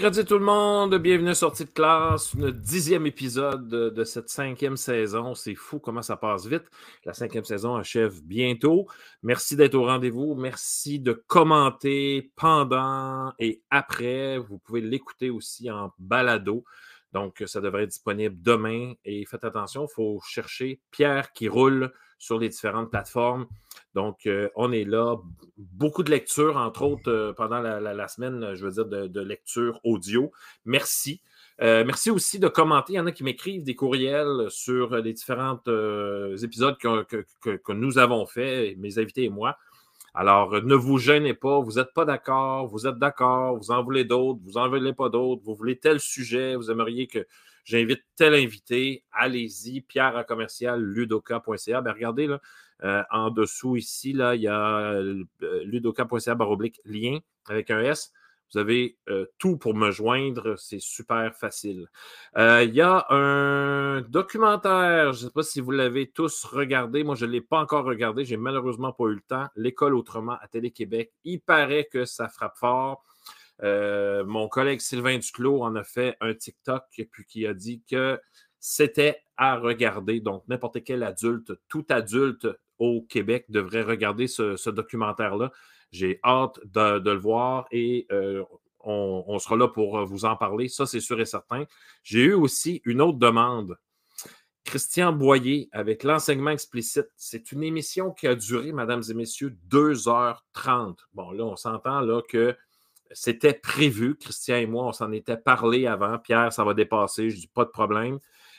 mercredi tout le monde, bienvenue à Sortie de classe, le 10e épisode de cette 5e saison. C'est fou comment ça passe vite. La 5e saison achève bientôt. Merci d'être au rendez-vous. Merci de commenter pendant et après. Vous pouvez l'écouter aussi en balado. Donc, ça devrait être disponible demain. Et faites attention, il faut chercher Pierre qui roule sur les différentes plateformes. Donc, on est là. Beaucoup de lectures, entre autres, pendant la semaine, je veux dire, de lecture audio. Merci. Merci aussi de commenter. Il y en a qui m'écrivent des courriels sur les différents épisodes que nous avons faits, mes invités et moi. Alors, ne vous gênez pas, vous n'êtes pas d'accord, vous êtes d'accord, vous en voulez d'autres, vous n'en voulez pas d'autres, vous voulez tel sujet, vous aimeriez que j'invite tel invité, allez-y, pierre@ludoka.ca. Ben, regardez, là, en dessous ici, là, il y a ludoka.ca/lien avec un S. Vous avez tout pour me joindre, c'est super facile. Il y a un documentaire, je ne sais pas si vous l'avez tous regardé, moi je ne l'ai pas encore regardé, j'ai malheureusement pas eu le temps. L'école autrement à Télé-Québec, il paraît que ça frappe fort. Mon collègue Sylvain Duclos en a fait un TikTok puis qui a dit que c'était à regarder. Donc, n'importe quel adulte, tout adulte au Québec devrait regarder ce documentaire-là. J'ai hâte de le voir et on sera là pour vous en parler. Ça, c'est sûr et certain. J'ai eu aussi une autre demande. Christian Boyer avec l'enseignement explicite. C'est une émission qui a duré, mesdames et messieurs, 2h30. Bon, là, on s'entend là que c'était prévu. Christian et moi, on s'en était parlé avant. Pierre, ça va dépasser. Je dis pas de problème.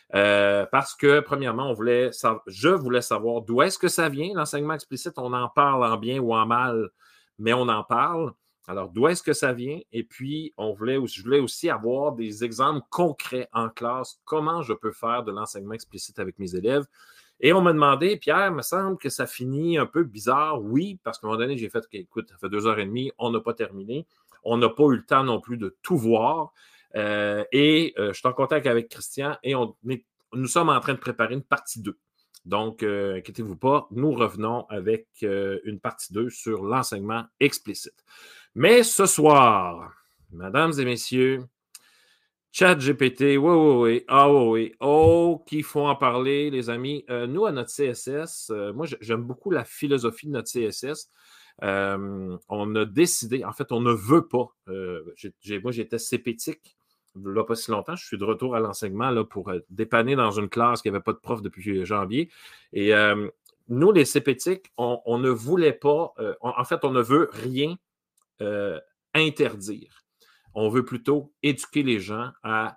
Parce que, premièrement, je voulais savoir d'où est-ce que ça vient, l'enseignement explicite. On en parle en bien ou en mal, mais on en parle. Alors, d'où est-ce que ça vient? Et puis, je voulais aussi avoir des exemples concrets en classe. Comment je peux faire de l'enseignement explicite avec mes élèves? Et on m'a demandé, Pierre, il me semble que ça finit un peu bizarre. Oui, parce qu'à un moment donné, j'ai fait, écoute, ça fait 2h30, on n'a pas terminé. On n'a pas eu le temps non plus de tout voir. Je suis en contact avec Christian et nous sommes en train de préparer une partie 2. Donc, inquiétez-vous pas, nous revenons avec une partie 2 sur l'enseignement explicite. Mais ce soir, mesdames et messieurs, ChatGPT, oui. Ah oui. Oh, qu'il faut en parler, les amis. Nous, à notre CSS, moi, j'aime beaucoup la philosophie de notre CSS. On a décidé, en fait, on ne veut pas. Moi, j'étais CPTIC, là, pas si longtemps. Je suis de retour à l'enseignement là, pour dépanner dans une classe qui n'avait pas de prof depuis janvier. Et nous, les CPTIC, on ne voulait pas, en fait, on ne veut rien interdire. On veut plutôt éduquer les gens à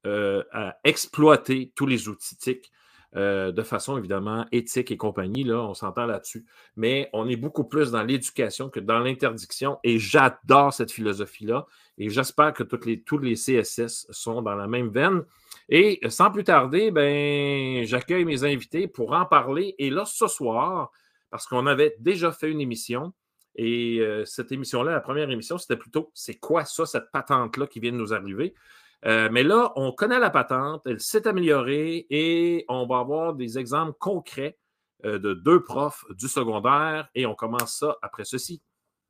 exploiter tous les outils TIC de façon évidemment éthique et compagnie. Là, on s'entend là-dessus. Mais on est beaucoup plus dans l'éducation que dans l'interdiction et j'adore cette philosophie-là et j'espère que tous les CSS sont dans la même veine. Et sans plus tarder, j'accueille mes invités pour en parler. Et là, ce soir, parce qu'on avait déjà fait une émission, et cette émission-là, la première émission, c'était plutôt « C'est quoi ça, cette patente-là qui vient de nous arriver? » Mais là, on connaît la patente, elle s'est améliorée et on va avoir des exemples concrets de 2 profs du secondaire et on commence ça après ceci.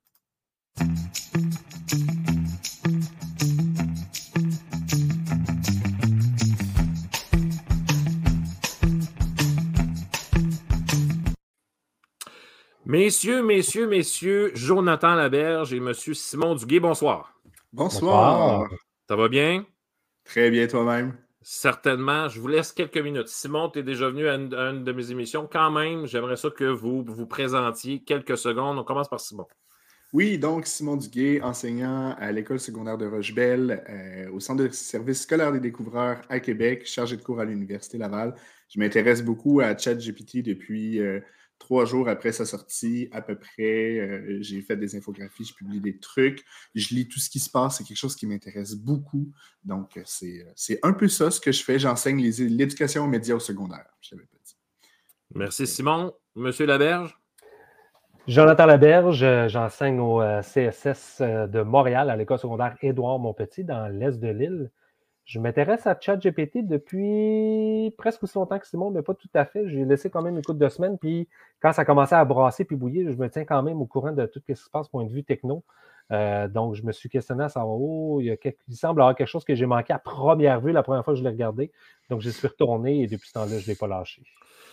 Messieurs, Jonathan Laberge et monsieur Simon Duguay, bonsoir. Bonsoir. Ça va bien? Très bien, toi-même. Certainement. Je vous laisse quelques minutes. Simon, tu es déjà venu à une de mes émissions. Quand même, j'aimerais ça que vous vous présentiez quelques secondes. On commence par Simon. Oui, donc Simon Duguay, enseignant à l'école secondaire de Rochebelle, au Centre de service scolaire des découvreurs à Québec, chargé de cours à l'Université Laval. Je m'intéresse beaucoup à ChatGPT depuis 3 jours après sa sortie, à peu près. J'ai fait des infographies, je publie des trucs, je lis tout ce qui se passe. C'est quelque chose qui m'intéresse beaucoup. Donc, c'est un peu ça ce que je fais. J'enseigne l'éducation aux médias au secondaire. Je l'avais pas dit. Merci, Simon. Monsieur Laberge? Jonathan Laberge, j'enseigne au CSS de Montréal, à l'école secondaire Édouard-Montpetit, dans l'est de l'île. Je m'intéresse à ChatGPT depuis presque aussi longtemps que Simon, mais pas tout à fait. J'ai laissé quand même une couple de semaines, puis quand ça commençait à brasser puis bouillir, je me tiens quand même au courant de tout ce qui se passe, point de vue techno. Donc, je me suis questionné à savoir, il semble y avoir quelque chose que j'ai manqué à première vue la première fois que je l'ai regardé. Donc, j'y suis retourné et depuis ce temps-là, je ne l'ai pas lâché.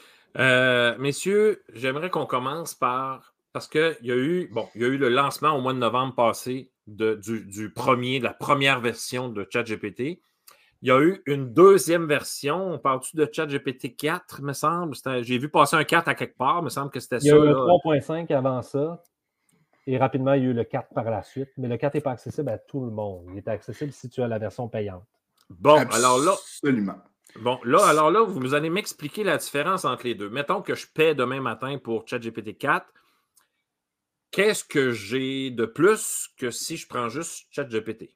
Messieurs, j'aimerais qu'on commence parce qu'il y a eu le lancement au mois de novembre passé de la première version de ChatGPT. Il y a eu une deuxième version. On parle-tu de ChatGPT 4, me semble? J'ai vu passer un 4 à quelque part, me semble que c'était ça. Il y a eu un 3.5 avant ça. Et rapidement, il y a eu le 4 par la suite. Mais le 4 n'est pas accessible à tout le monde. Il est accessible si tu as la version payante. Bon, Absolument. Alors là, vous allez m'expliquer la différence entre les deux. Mettons que je paie demain matin pour ChatGPT 4. Qu'est-ce que j'ai de plus que si je prends juste ChatGPT?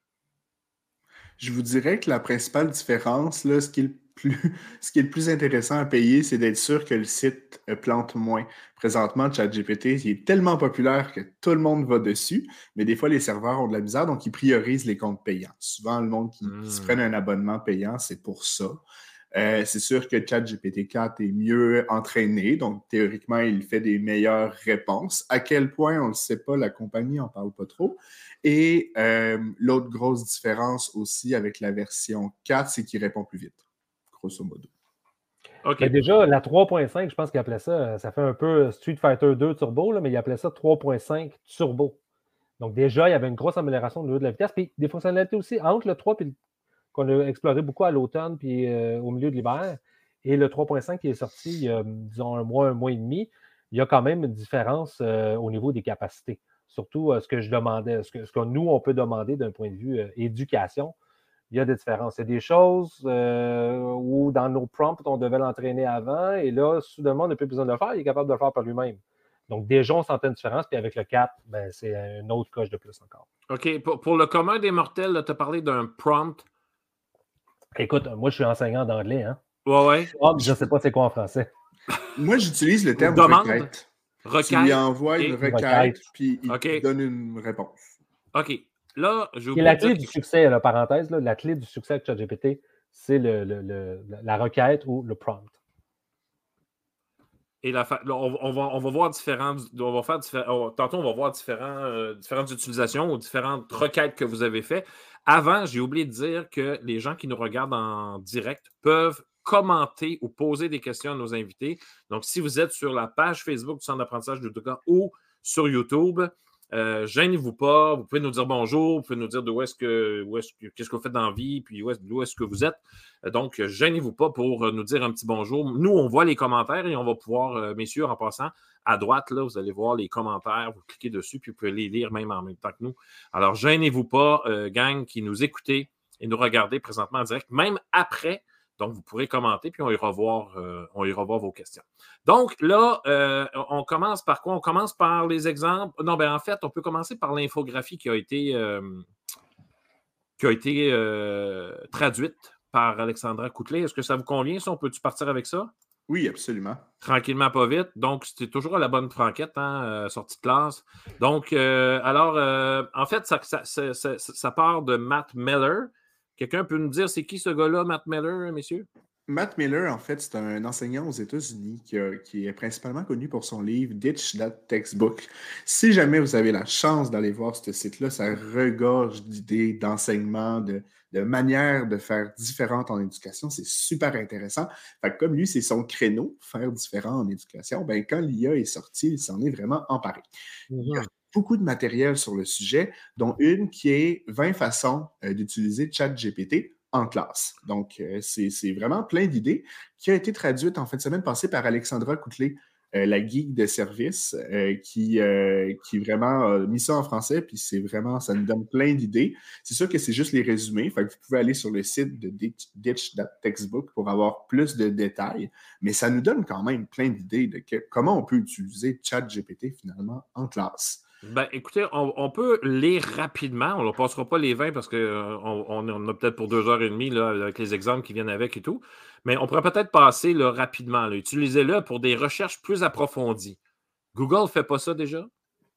Je vous dirais que la principale différence, là, ce qui est le plus intéressant à payer, c'est d'être sûr que le site plante moins. Présentement, ChatGPT, il est tellement populaire que tout le monde va dessus, mais des fois, les serveurs ont de la misère, donc ils priorisent les comptes payants. Souvent, le monde qui se prenne un abonnement payant, c'est pour ça. C'est sûr que ChatGPT 4 est mieux entraîné, donc théoriquement, il fait des meilleures réponses. À quel point, on ne le sait pas, la compagnie n'en parle pas trop. Et l'autre grosse différence aussi avec la version 4, c'est qu'il répond plus vite, grosso modo. Okay. Déjà, la 3.5, je pense qu'il appelait ça fait un peu Street Fighter 2 Turbo, là, mais il appelait ça 3.5 Turbo. Donc déjà, il y avait une grosse amélioration au niveau de la vitesse, puis des fonctionnalités aussi entre le 3 puis qu'on a exploré beaucoup à l'automne puis au milieu de l'hiver, et le 3.5 qui est sorti il y a, disons, un mois et demi, il y a quand même une différence au niveau des capacités. Surtout ce que je demandais, ce que nous, on peut demander d'un point de vue éducation, il y a des différences. Il y a des choses où dans nos prompts, on devait l'entraîner avant, et là, soudainement, on n'a plus besoin de le faire, il est capable de le faire par lui-même. Donc, déjà, on sentait une différence, puis avec le 4, ben, c'est une autre coche de plus encore. OK. Pour le commun des mortels, tu as parlé d'un prompt. Écoute, moi, je suis enseignant d'anglais, hein? Ouais. Je ne sais pas c'est quoi en français. Moi, j'utilise le terme requête. Tu lui envoies une requête, puis il te donne une réponse. OK. Là, et la clé du succès, la parenthèse, là, la clé du succès avec ChatGPT, c'est la requête ou le prompt. Et on va voir tantôt, on va voir différentes utilisations ou différentes requêtes que vous avez faites. Avant, j'ai oublié de dire que les gens qui nous regardent en direct peuvent commenter ou poser des questions à nos invités. Donc, si vous êtes sur la page Facebook du Centre d'apprentissage de Duca ou sur YouTube, gênez-vous pas, vous pouvez nous dire bonjour, vous pouvez nous dire qu'est-ce que vous faites dans la vie, puis où est-ce que vous êtes. Donc, gênez-vous pas pour nous dire un petit bonjour. Nous, on voit les commentaires et on va pouvoir, messieurs, en passant, à droite, là, vous allez voir les commentaires, vous cliquez dessus, puis vous pouvez les lire même en même temps que nous. Alors, gênez-vous pas, gang qui nous écoutez et nous regardez présentement en direct, même après. Donc, vous pourrez commenter, puis on ira voir vos questions. Donc, là, on commence par quoi? On commence par les exemples. Non, en fait, on peut commencer par l'infographie qui a été traduite par Alexandra Coutelet. Est-ce que ça vous convient, ça? On peut-tu partir avec ça? Oui, absolument. Tranquillement, pas vite. Donc, c'était toujours à la bonne franquette, sortie de classe. Donc, en fait, ça part de Matt Miller. Quelqu'un peut nous dire c'est qui ce gars-là, Matt Miller, messieurs? Matt Miller, en fait, c'est un enseignant aux États-Unis qui est principalement connu pour son livre Ditch That Textbook. Si jamais vous avez la chance d'aller voir ce site-là, ça regorge d'idées, d'enseignements, de manières de faire différentes en éducation. C'est super intéressant. Fait que comme lui, c'est son créneau, faire différent en éducation, ben, quand l'IA est sortie, il s'en est vraiment emparé. Il y a beaucoup de matériel sur le sujet, dont une qui est 20 façons d'utiliser ChatGPT en classe. Donc, c'est vraiment plein d'idées qui a été traduite en fin de semaine passée par Alexandra Coutelet, la geek de service, qui vraiment a mis ça en français, puis ça nous donne plein d'idées. C'est sûr que c'est juste les résumés, fait que vous pouvez aller sur le site de Ditch That Textbook pour avoir plus de détails, mais ça nous donne quand même plein d'idées de comment on peut utiliser ChatGPT finalement en classe. Ben, écoutez, on peut lire rapidement. On ne passera pas les 20 parce qu'on a peut-être pour 2h30 là, avec les exemples qui viennent avec et tout. Mais on pourrait peut-être passer là, rapidement. Là. Utilisez-le pour des recherches plus approfondies. Google ne fait pas ça déjà?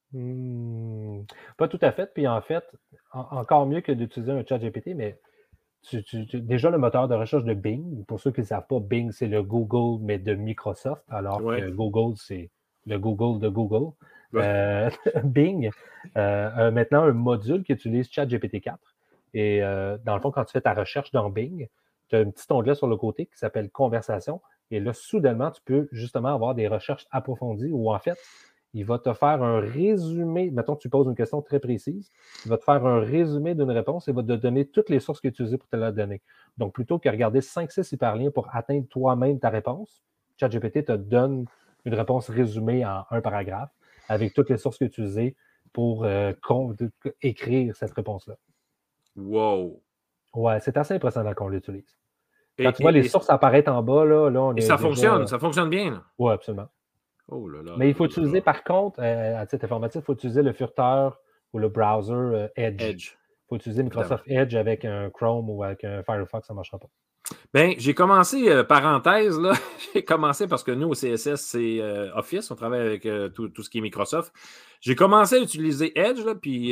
Pas tout à fait. Puis en fait, encore mieux que d'utiliser un ChatGPT, mais déjà le moteur de recherche de Bing, pour ceux qui ne savent pas, Bing, c'est le Google, mais de Microsoft, alors que Google, c'est le Google de Google. Bing a maintenant un module qui utilise ChatGPT 4. Et dans le fond, quand tu fais ta recherche dans Bing, tu as un petit onglet sur le côté qui s'appelle Conversation. Et là, soudainement, tu peux justement avoir des recherches approfondies où, en fait, il va te faire un résumé. Mettons que tu poses une question très précise, il va te faire un résumé d'une réponse et va te donner toutes les sources qu'il a utilisées pour te la donner. Donc, plutôt que regarder 5-6 hyperliens pour atteindre toi-même ta réponse, ChatGPT te donne une réponse résumée en un paragraphe avec toutes les sources qu'il a utilisées pour écrire cette réponse-là. Wow! Ouais, c'est assez impressionnant qu'on l'utilise. Quand tu vois les sources apparaître en bas, là on est. Ça fonctionne bien. Oui, absolument. Oh là là. Mais il faut utiliser, par contre, à titre informatif, il faut utiliser le furteur ou le browser Edge. Il faut utiliser Microsoft Edge avec un Chrome ou avec un Firefox, ça ne marchera pas. Bien, j'ai commencé, parenthèse, là, j'ai commencé parce que nous, au CSS, c'est Office, on travaille avec tout ce qui est Microsoft. J'ai commencé à utiliser Edge, là, puis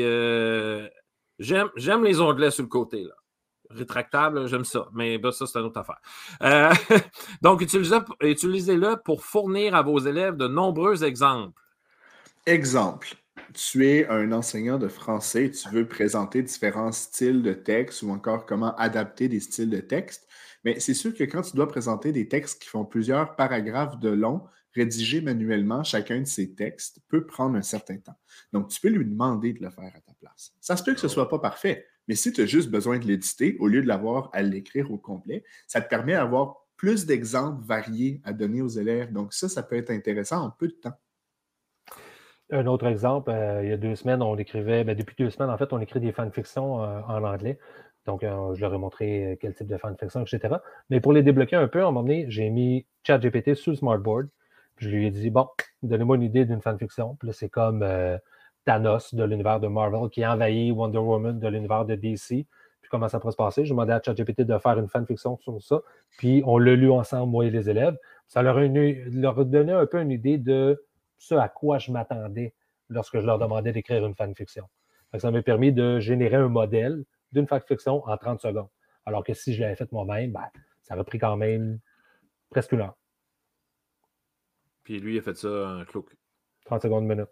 j'aime les onglets sur le côté, là. Rétractable, j'aime ça, mais ben, ça, c'est une autre affaire. Donc, utilisez-le pour fournir à vos élèves de nombreux exemples. Exemple. Tu es un enseignant de français et tu veux présenter différents styles de texte ou encore comment adapter des styles de texte. Mais c'est sûr que quand tu dois présenter des textes qui font plusieurs paragraphes de long, rédiger manuellement chacun de ces textes peut prendre un certain temps. Donc, tu peux lui demander de le faire à ta place. Ça se peut que ce ne soit pas parfait, mais si tu as juste besoin de l'éditer, au lieu de l'avoir à l'écrire au complet, ça te permet d'avoir plus d'exemples variés à donner aux élèves. Donc, ça peut être intéressant en peu de temps. Un autre exemple, il y a 2 semaines, on écrivait, depuis 2 semaines, en fait, on écrit des fanfictions en anglais. Donc, je leur ai montré quel type de fanfiction, etc. Mais pour les débloquer un peu, à un moment donné, j'ai mis ChatGPT sur le smartboard. Puis je lui ai dit, bon, donnez-moi une idée d'une fanfiction. Puis là, c'est comme Thanos de l'univers de Marvel qui envahit Wonder Woman de l'univers de DC. Puis comment ça pourrait se passer? Je demandais à ChatGPT de faire une fanfiction sur ça. Puis on l'a lu ensemble, moi et les élèves. Ça leur a donné un peu une idée de ce à quoi je m'attendais lorsque je leur demandais d'écrire une fanfiction. Ça m'a permis de générer un modèle d'une fanfiction en 30 secondes. Alors que si je l'avais fait moi-même, ça aurait pris quand même presque 1 heure. Puis lui, il a fait ça en cloque. 30 secondes, 1 minute.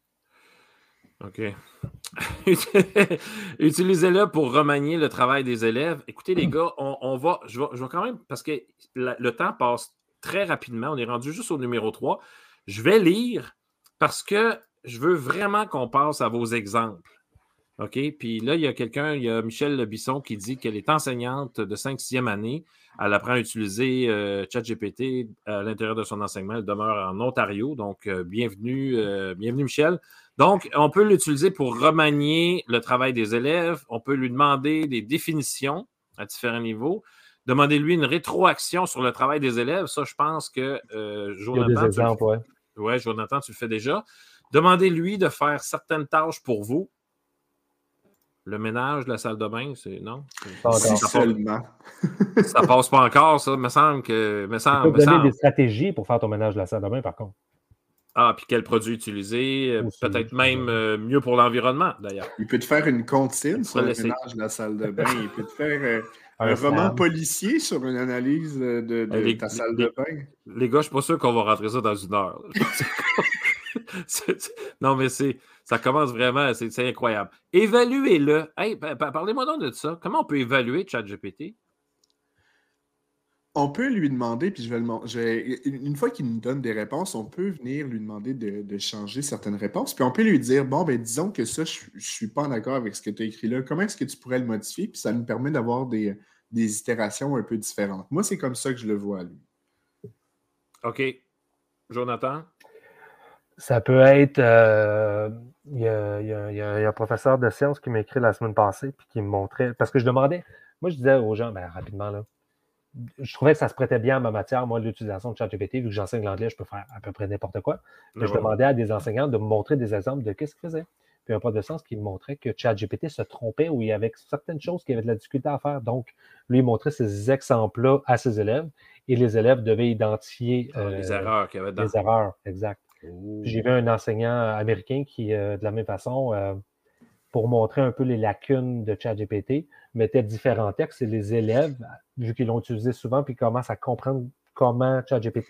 OK. Utilisez-le pour remanier le travail des élèves. Écoutez, les gars, je vais quand même, parce que le temps passe très rapidement. On est rendu juste au numéro 3. Je vais lire parce que je veux vraiment qu'on passe à vos exemples. OK? Puis là, il y a Michel Bisson qui dit qu'elle est enseignante de 5e année. Elle apprend à utiliser ChatGPT à l'intérieur de son enseignement. Elle demeure en Ontario. Donc, bienvenue, Michel. Donc, on peut l'utiliser pour remanier le travail des élèves. On peut lui demander des définitions à différents niveaux. Demandez-lui une rétroaction sur le travail des élèves. Ça, je pense que Jonathan, il y a des exemples, ouais, Jonathan, tu le fais déjà. Demandez-lui de faire certaines tâches pour vous. Le ménage de la salle de bain, c'est non? Si seulement. Ça passe pas encore, ça. Me semble que. Tu peux donner des stratégies pour faire ton ménage de la salle de bain, par contre. Ah, puis quel produit utiliser? Peut-être même mieux pour l'environnement, d'ailleurs. Il peut te faire une comptine sur le ménage de la salle de bain. Il peut te faire un roman policier sur une analyse de ta salle de bain. Les gars, je ne suis pas sûr qu'on va rentrer ça dans 1 heure. Non, mais ça commence vraiment, c'est incroyable. Évaluez-le. Hey, parlez-moi donc de ça. Comment on peut évaluer ChatGPT? On peut lui demander, puis une fois qu'il nous donne des réponses, on peut venir lui demander de changer certaines réponses. Puis on peut lui dire, bon, disons que ça, je ne suis pas d'accord avec ce que tu as écrit là. Comment est-ce que tu pourrais le modifier? Puis ça nous permet d'avoir des itérations un peu différentes. Moi, c'est comme ça que je le vois, lui. OK. Jonathan? Ça peut être... Il y a un professeur de sciences qui m'a écrit la semaine passée puis qui me montrait... Parce que je demandais... Moi, je disais aux gens, rapidement, là, je trouvais que ça se prêtait bien à ma matière, moi, l'utilisation de ChatGPT. Vu que j'enseigne l'anglais, je peux faire à peu près n'importe quoi. Mais je demandais à des enseignants de me montrer des exemples de qu'est-ce qu'ils faisaient. Puis un prof de sciences qui me montrait que ChatGPT se trompait ou il y avait certaines choses qui avaient de la difficulté à faire. Donc, lui, il montrait ces exemples-là à ses élèves et les élèves devaient identifier les erreurs qu'il y avait dedans. Les erreurs, exact. J'ai vu un enseignant américain qui, de la même façon, pour montrer un peu les lacunes de ChatGPT, mettait différents textes et les élèves, vu qu'ils l'ont utilisé souvent, puis commencent à comprendre comment ChatGPT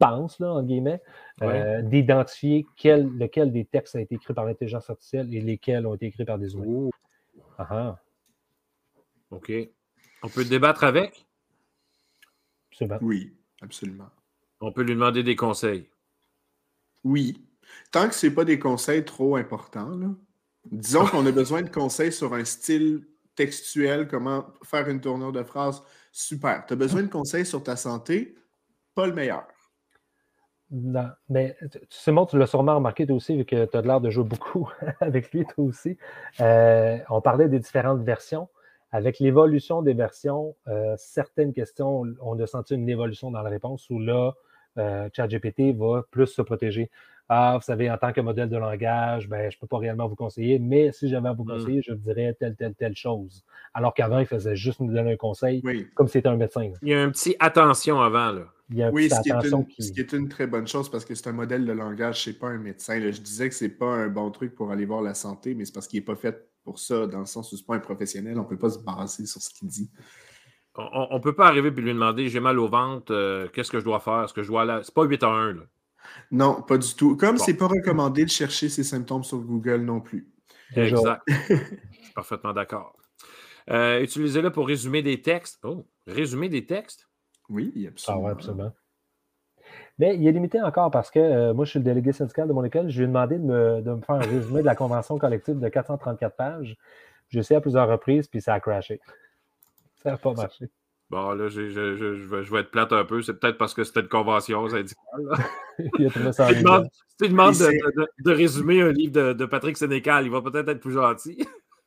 pense, là, entre guillemets, Ouais. d'identifier lequel des textes a été écrit par l'intelligence artificielle et lesquels ont été écrits par des humains. Oh, Ah ah, OK. On peut débattre avec? c'est bon. Oui, absolument. On peut lui demander des conseils. Oui. Tant que ce n'est pas des conseils trop importants, là. Disons qu'on a besoin de conseils sur un style textuel, comment faire une tournure de phrase, super. Tu as besoin de conseils sur ta santé, pas le meilleur. Non, mais Simon, tu l'as sûrement remarqué toi aussi, vu que tu as l'air de jouer beaucoup avec lui, toi aussi. On parlait des différentes versions. Avec l'évolution des versions, certaines questions, on a senti une évolution dans la réponse où là, ChatGPT va plus se protéger. Ah, vous savez, en tant que modèle de langage, ben, je ne peux pas réellement vous conseiller, mais si j'avais à vous conseiller, je vous dirais telle chose. Alors qu'avant, il faisait juste nous donner un conseil, Oui. comme si c'était un médecin. Là. Il y a un petit attention avant, là. Il y a une Oui, petite ce qui attention est une très bonne chose parce que c'est un modèle de langage, c'est pas un médecin. Là. Je disais que c'est pas un bon truc pour aller voir la santé, mais c'est parce qu'il n'est pas fait pour ça, dans le sens où c'est pas un professionnel, on peut pas se baser sur ce qu'il dit. On ne peut pas arriver et lui demander j'ai mal au ventre, qu'est-ce que je dois faire? Est-ce que je dois aller. C'est pas 8 à 1, là. Non, pas du tout. Comme Bon. c'est pas recommandé de chercher ses symptômes sur Google non plus. Déjà. Exact. Je suis parfaitement d'accord. Utilisez-le pour résumer des textes. Oh, résumer des textes? Oui, Ah absolument. ouais, absolument. Mais il est limité encore parce que moi, je suis le délégué syndical de mon école. Je lui ai demandé de me faire un résumé de la convention collective de 434 pages. J'ai essayé à plusieurs reprises, puis ça a crashé. Ça n'a pas marché. Bon, là, je vais être plate un peu. C'est peut-être parce que c'était une convention syndicale. Il a trouvé ça Si tu demandes, ennuyant. si tu demandes de résumer un livre de Patrick Sénécal, il va peut-être être plus gentil.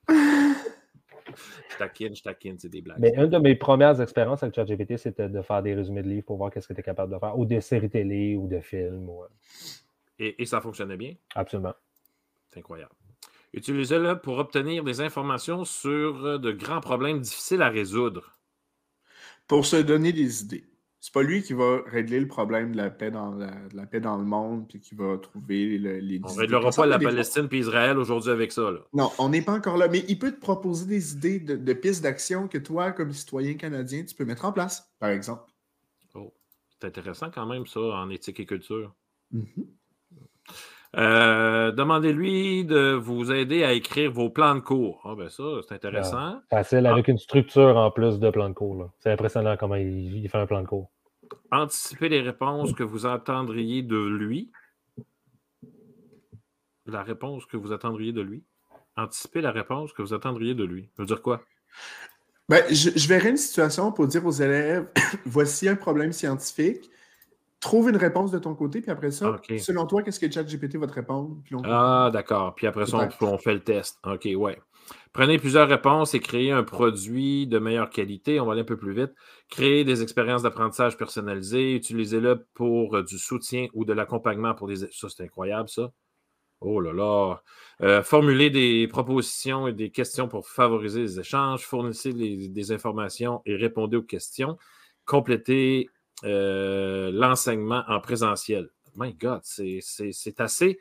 Je taquine, c'est des blagues. Mais une de mes premières expériences avec ChatGPT, c'était de faire des résumés de livres pour voir qu'est-ce que tu es capable de faire, ou des séries télé, ou de films. Ou... Et ça fonctionnait bien? Absolument. C'est incroyable. Utilisez-le pour obtenir des informations sur de grands problèmes difficiles à résoudre. Pour se donner des idées. C'est pas lui qui va régler le problème de la paix dans le monde puis qui va trouver les On ne idées. réglera pas la Palestine et Israël aujourd'hui avec ça. Là. Non, on n'est pas encore là, mais il peut te proposer des idées de pistes d'action que toi, comme citoyen canadien, tu peux mettre en place, par exemple. Oh, c'est intéressant quand même, ça, en éthique et culture. Mm-hmm. Demandez-lui de vous aider à écrire vos plans de cours. Ah, ben ça, c'est intéressant. Facile, avec une structure en plus de plan de cours. Là. C'est impressionnant comment il fait un plan de cours. Anticipez les réponses que vous attendriez de lui. La réponse que vous attendriez de lui. Anticipez la réponse que vous attendriez de lui. Ça veut dire quoi? Ben, je verrais une situation pour dire aux élèves, voici un problème scientifique, trouve une réponse de ton côté, puis après ça, selon toi, qu'est-ce que ChatGPT va te répondre? Puis d'accord. Puis après ça, on fait le test. OK, ouais. Prenez plusieurs réponses et créez un produit de meilleure qualité. On va aller un peu plus vite. Créez des expériences d'apprentissage personnalisées. Utilisez-le pour du soutien ou de l'accompagnement pour les... Ça, c'est incroyable, ça. Oh là là. Formulez des propositions et des questions pour favoriser les échanges. Fournissez des informations et répondez aux questions. Complétez l'enseignement en présentiel. My God, c'est assez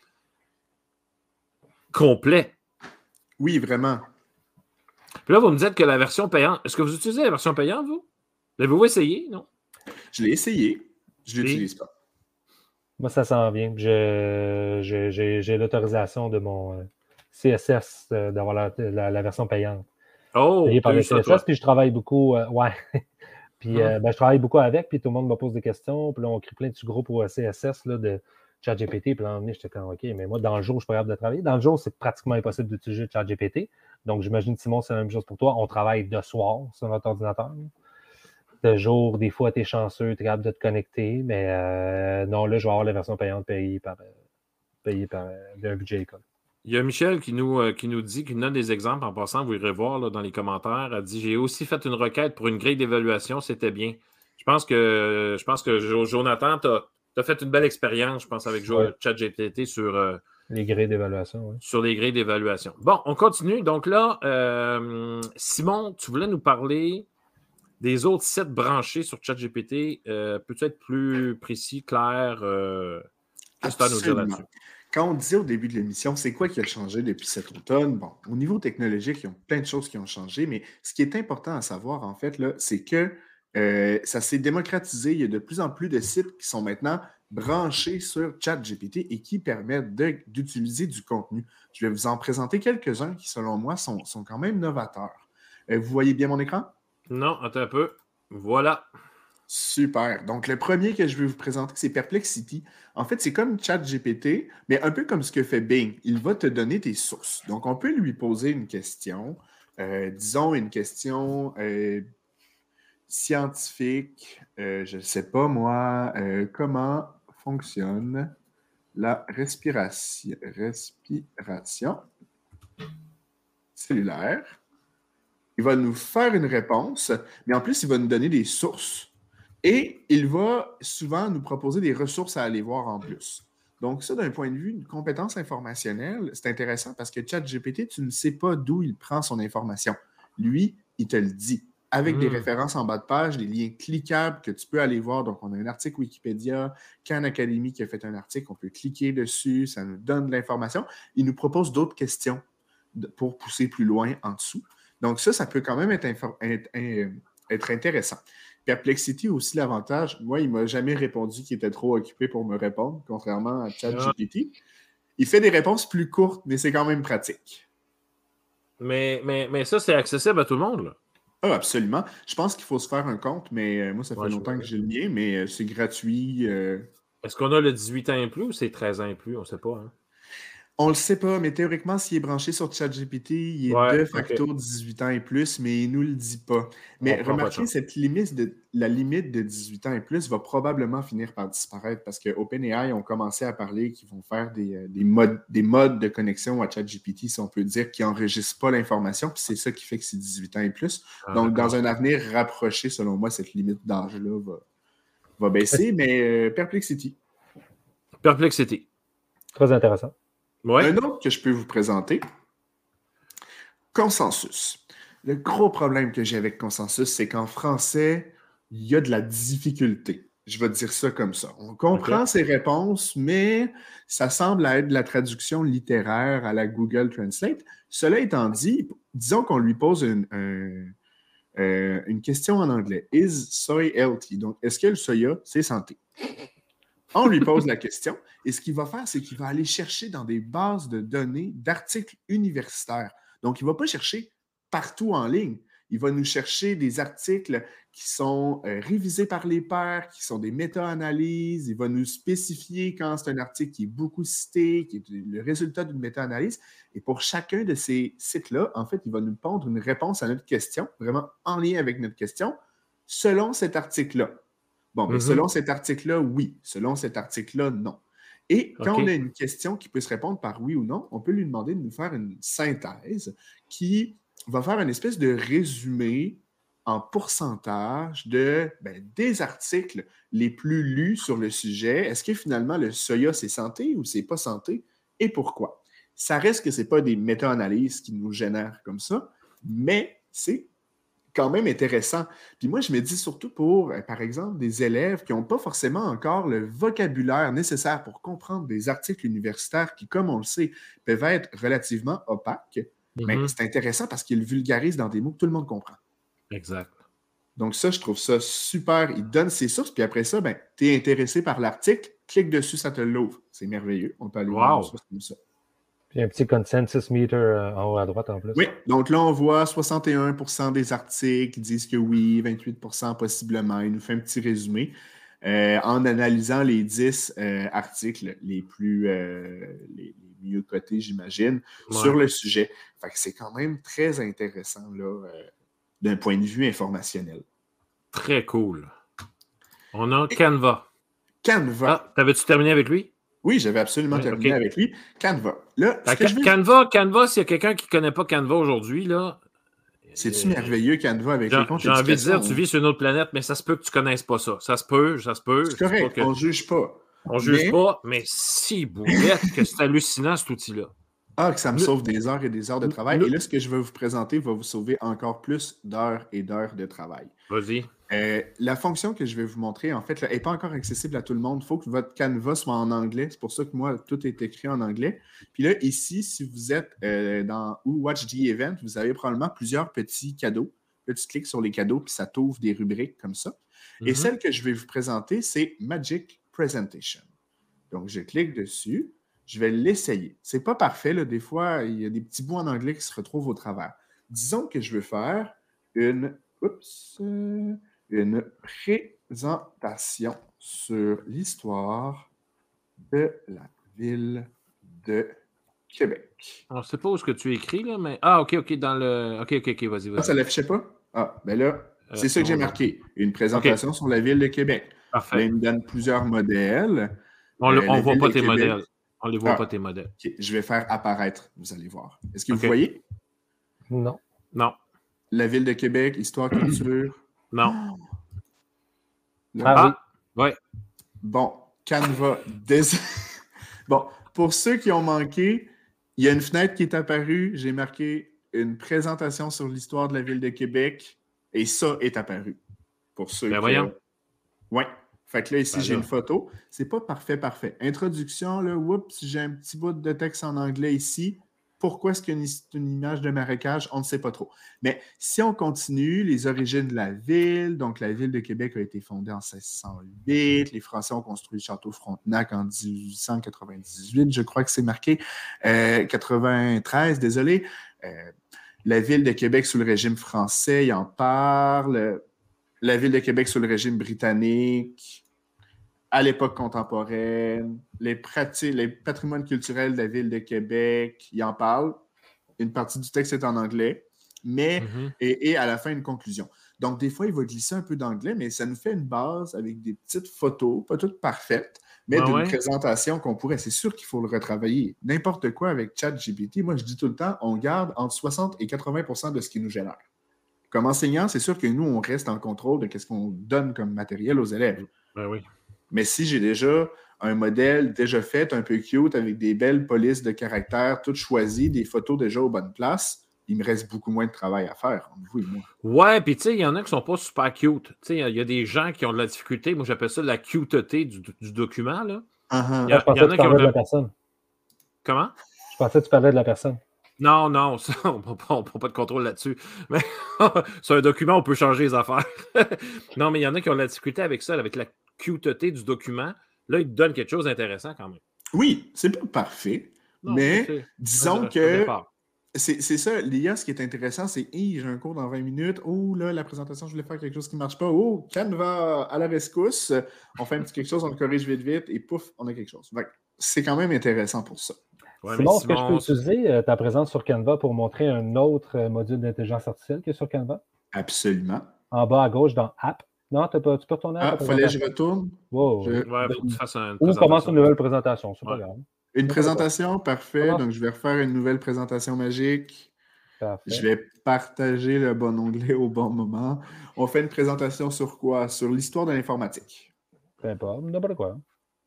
complet. Oui, vraiment. Puis là, vous me dites que la version payante... Est-ce que vous utilisez la version payante, vous? L'avez-vous essayé, non? Je l'ai essayé. Je ne l'utilise pas. Moi, ça s'en vient. J'ai l'autorisation de mon CSS d'avoir la version payante. Oh, payé par le ça, CSS, toi. puis je travaille beaucoup. Ouais. Puis je travaille beaucoup avec, puis tout le monde me pose des questions. Puis là, on crée plein de petits groupes au CSS là, de ChatGPT. Puis là, j'étais comme, OK, mais moi, dans le jour, je suis pas capable de travailler. Dans le jour, c'est pratiquement impossible d'utiliser ChatGPT. Donc, j'imagine, Simon, c'est la même chose pour toi. On travaille de soir sur notre ordinateur. De jour, des fois, tu es chanceux, tu es capable de te connecter. Mais non, là, je vais avoir la version payante payée par d'un budget école. Il y a Michel qui nous dit, qui nous donne des exemples en passant, vous irez voir là, dans les commentaires. Elle dit « J'ai aussi fait une requête pour une grille d'évaluation, c'était bien. » Je pense que Jonathan, tu as fait une belle expérience, je pense, avec ChatGPT sur... les grilles d'évaluation, oui. Sur les grilles d'évaluation. Bon, on continue. Donc là, Simon, tu voulais nous parler des autres sites branchés sur ChatGPT. Peux-tu être plus précis, clair? Qu'est-ce que tu as à nous dire là-dessus? Quand on disait au début de l'émission, c'est quoi qui a changé depuis cet automne? Bon, au niveau technologique, il y a plein de choses qui ont changé, mais ce qui est important à savoir, en fait, là, c'est que ça s'est démocratisé. Il y a de plus en plus de sites qui sont maintenant branchés sur ChatGPT et qui permettent d'utiliser du contenu. Je vais vous en présenter quelques-uns qui, selon moi, sont quand même novateurs. Vous voyez bien mon écran? Non, attends un peu. Voilà. Super. Donc, le premier que je vais vous présenter, c'est Perplexity. En fait, c'est comme ChatGPT, mais un peu comme ce que fait Bing. Il va te donner tes sources. Donc, on peut lui poser une question, disons une question scientifique, je ne sais pas moi, comment fonctionne la respiration cellulaire. Il va nous faire une réponse, mais en plus, il va nous donner des sources. Et il va souvent nous proposer des ressources à aller voir en plus. Donc, ça, d'un point de vue de compétence informationnelle, c'est intéressant parce que ChatGPT, tu ne sais pas d'où il prend son information. Lui, il te le dit. Avec des références en bas de page, des liens cliquables que tu peux aller voir. Donc, on a un article Wikipédia, Khan Academy qui a fait un article, on peut cliquer dessus, ça nous donne de l'information. Il nous propose d'autres questions pour pousser plus loin en dessous. Donc, ça peut quand même être intéressant. Perplexity aussi, l'avantage, moi, il ne m'a jamais répondu qu'il était trop occupé pour me répondre, contrairement à ChatGPT. Il fait des réponses plus courtes, mais c'est quand même pratique. Mais ça, c'est accessible à tout le monde, là. Ah, absolument. Je pense qu'il faut se faire un compte, mais moi, ça fait longtemps que j'ai le mien, mais c'est gratuit. Est-ce qu'on a le 18 ans et plus ou c'est 13 ans et plus? On ne sait pas, hein? On le sait pas, mais théoriquement, s'il est branché sur ChatGPT, il est de facto 18 ans et plus, mais il ne nous le dit pas. Mais remarquez, la limite de 18 ans et plus va probablement finir par disparaître parce que OpenAI ont commencé à parler qu'ils vont faire des modes de connexion à ChatGPT, si on peut dire, qui n'enregistrent pas l'information, puis c'est ça qui fait que c'est 18 ans et plus. Donc, dans un avenir rapproché, selon moi, cette limite d'âge-là va baisser, mais Perplexity. Perplexity. Très intéressant. Ouais. Un autre que je peux vous présenter, Consensus. Le gros problème que j'ai avec Consensus, c'est qu'en français, il y a de la difficulté. Je vais dire ça comme ça. On comprend ses réponses, mais ça semble être de la traduction littéraire à la Google Translate. Cela étant dit, disons qu'on lui pose une question en anglais. Is soy healthy? Donc, est-ce que le soya, c'est santé? On lui pose la question et ce qu'il va faire, c'est qu'il va aller chercher dans des bases de données d'articles universitaires. Donc, il ne va pas chercher partout en ligne. Il va nous chercher des articles qui sont révisés par les pairs, qui sont des méta-analyses. Il va nous spécifier quand c'est un article qui est beaucoup cité, qui est le résultat d'une méta-analyse. Et pour chacun de ces sites-là, en fait, il va nous pondre une réponse à notre question, vraiment en lien avec notre question, selon cet article-là. Bon, mais selon cet article-là, oui. Selon cet article-là, non. Et quand on a une question qui peut se répondre par oui ou non, on peut lui demander de nous faire une synthèse qui va faire une espèce de résumé en pourcentage des articles les plus lus sur le sujet. Est-ce que finalement le soya, c'est santé ou c'est pas santé? Et pourquoi? Ça reste que ce n'est pas des méta-analyses qui nous génèrent comme ça, mais c'est quand même intéressant. Puis moi, je me dis surtout pour, par exemple, des élèves qui n'ont pas forcément encore le vocabulaire nécessaire pour comprendre des articles universitaires qui, comme on le sait, peuvent être relativement opaques. Mais c'est intéressant parce qu'ils vulgarisent dans des mots que tout le monde comprend. Exact. Donc ça, je trouve ça super. Il donne ses sources, puis après ça, tu es intéressé par l'article, clique dessus, ça te l'ouvre. C'est merveilleux. On peut aller voir une source comme ça. Puis un petit consensus meter en haut à droite en plus. Oui, donc là, on voit 61% des articles disent que oui, 28% possiblement. Il nous fait un petit résumé en analysant les 10 articles les mieux cotés, j'imagine, sur le sujet. Fait que c'est quand même très intéressant là, d'un point de vue informationnel. Très cool. On a Canva. Canva. Ah, t'avais-tu terminé avec lui? Oui, j'avais absolument terminé avec lui. Canva. Là, Canva, s'il y a quelqu'un qui ne connaît pas Canva aujourd'hui, là. C'est-tu merveilleux, Canva, avec les comptes J'ai envie de dire, tu vis sur une autre planète, mais ça se peut que tu ne connaisses pas ça. Ça se peut. C'est correct, on ne juge pas. On ne juge pas, mais si boulette que c'est hallucinant, cet outil-là. Ah, que ça me sauve des heures et des heures de travail. Et là, ce que je vais vous présenter va vous sauver encore plus d'heures et d'heures de travail. Vas-y. La fonction que je vais vous montrer, en fait, n'est pas encore accessible à tout le monde. Il faut que votre Canva soit en anglais. C'est pour ça que moi, tout est écrit en anglais. Puis là, ici, si vous êtes dans Watch the Event, vous avez probablement plusieurs petits cadeaux. Là, tu cliques sur les cadeaux, puis ça t'ouvre des rubriques comme ça. Et celle que je vais vous présenter, c'est Magic Presentation. Donc, je clique dessus. Je vais l'essayer. C'est pas parfait. Là. Des fois, il y a des petits bouts en anglais qui se retrouvent au travers. Disons que je veux faire une présentation sur l'histoire de la ville de Québec. On ne sait pas où est-ce que tu écris, là, mais... Ah, OK, dans le... OK, vas-y. Ah, ça ne l'affichait pas? Ah, ben là, c'est ça que j'ai marqué. Une présentation sur la ville de Québec. Parfait. Là, il me donne plusieurs modèles. On ne voit pas tes modèles. On ne les voit pas, tes modèles. Okay. Je vais faire apparaître, vous allez voir. Est-ce que vous voyez? Non. La ville de Québec, histoire, culture. Non. Oui. Bon, Canva. Bon, pour ceux qui ont manqué, il y a une fenêtre qui est apparue. J'ai marqué une présentation sur l'histoire de la ville de Québec et ça est apparu. Pour ceux qui... voyons. Oui. Fait que là, ici, j'ai une photo. C'est pas parfait. Introduction, là, oups, j'ai un petit bout de texte en anglais ici. Pourquoi est-ce qu'il y a une image de marécage? On ne sait pas trop. Mais si on continue, les origines de la ville, donc la ville de Québec a été fondée en 1608. Les Français ont construit le château Frontenac en 1898. Je crois que c'est marqué. 93, désolé. La ville de Québec sous le régime français, il en parle. La ville de Québec sous le régime britannique, à l'époque contemporaine, les patrimoines culturels de la ville de Québec, il en parle. Une partie du texte est en anglais, mais et à la fin, une conclusion. Donc, des fois, il va glisser un peu d'anglais, mais ça nous fait une base avec des petites photos, pas toutes parfaites, mais d'une présentation qu'on pourrait. C'est sûr qu'il faut le retravailler. N'importe quoi avec ChatGPT, moi, je dis tout le temps, on garde entre 60 et 80% de ce qui nous génère. Comme enseignant, c'est sûr que nous, on reste en contrôle de ce qu'on donne comme matériel aux élèves. Ben oui. Mais si j'ai déjà un modèle déjà fait, un peu cute, avec des belles polices de caractères, toutes choisies, des photos déjà aux bonnes places, il me reste beaucoup moins de travail à faire, entre vous et moi. Ouais, puis tu sais, il y en a qui sont pas super cute. Tu sais, il y a des gens qui ont de la difficulté. Moi, j'appelle ça la cuteté du document, là. Je pensais que tu parlais de la personne. Comment? Je pensais que tu parlais de la personne. Non, ça, on ne prend pas de contrôle là-dessus. Mais sur un document, on peut changer les affaires. Non, mais il y en a qui ont de la difficulté avec ça, avec la cuteté du document. Là, il te donne quelque chose d'intéressant quand même. Oui, c'est pas parfait, mais disons que c'est ça, l'IA, ce qui est intéressant, c'est j'ai un cours dans 20 minutes. Oh là, la présentation, je voulais faire quelque chose qui ne marche pas. Oh, Canva à la rescousse. On fait un petit quelque chose, on le corrige vite, et pouf, on a quelque chose. C'est quand même intéressant pour ça. Ouais, Simon, est-ce que je peux utiliser ta présence sur Canva pour montrer un autre module d'intelligence artificielle qui est sur Canva? Absolument. En bas à gauche dans App. Non, tu peux retourner à ta présentation. Fallait que je retourne? Wow. Faut que tu fasses une présentation. Ou commence une nouvelle présentation, c'est pas grave. Une présentation, parfait. Donc, je vais refaire une nouvelle présentation magique. Parfait. Je vais partager le bon onglet au bon moment. On fait une présentation sur quoi? Sur l'histoire de l'informatique. Peu importe, n'importe quoi.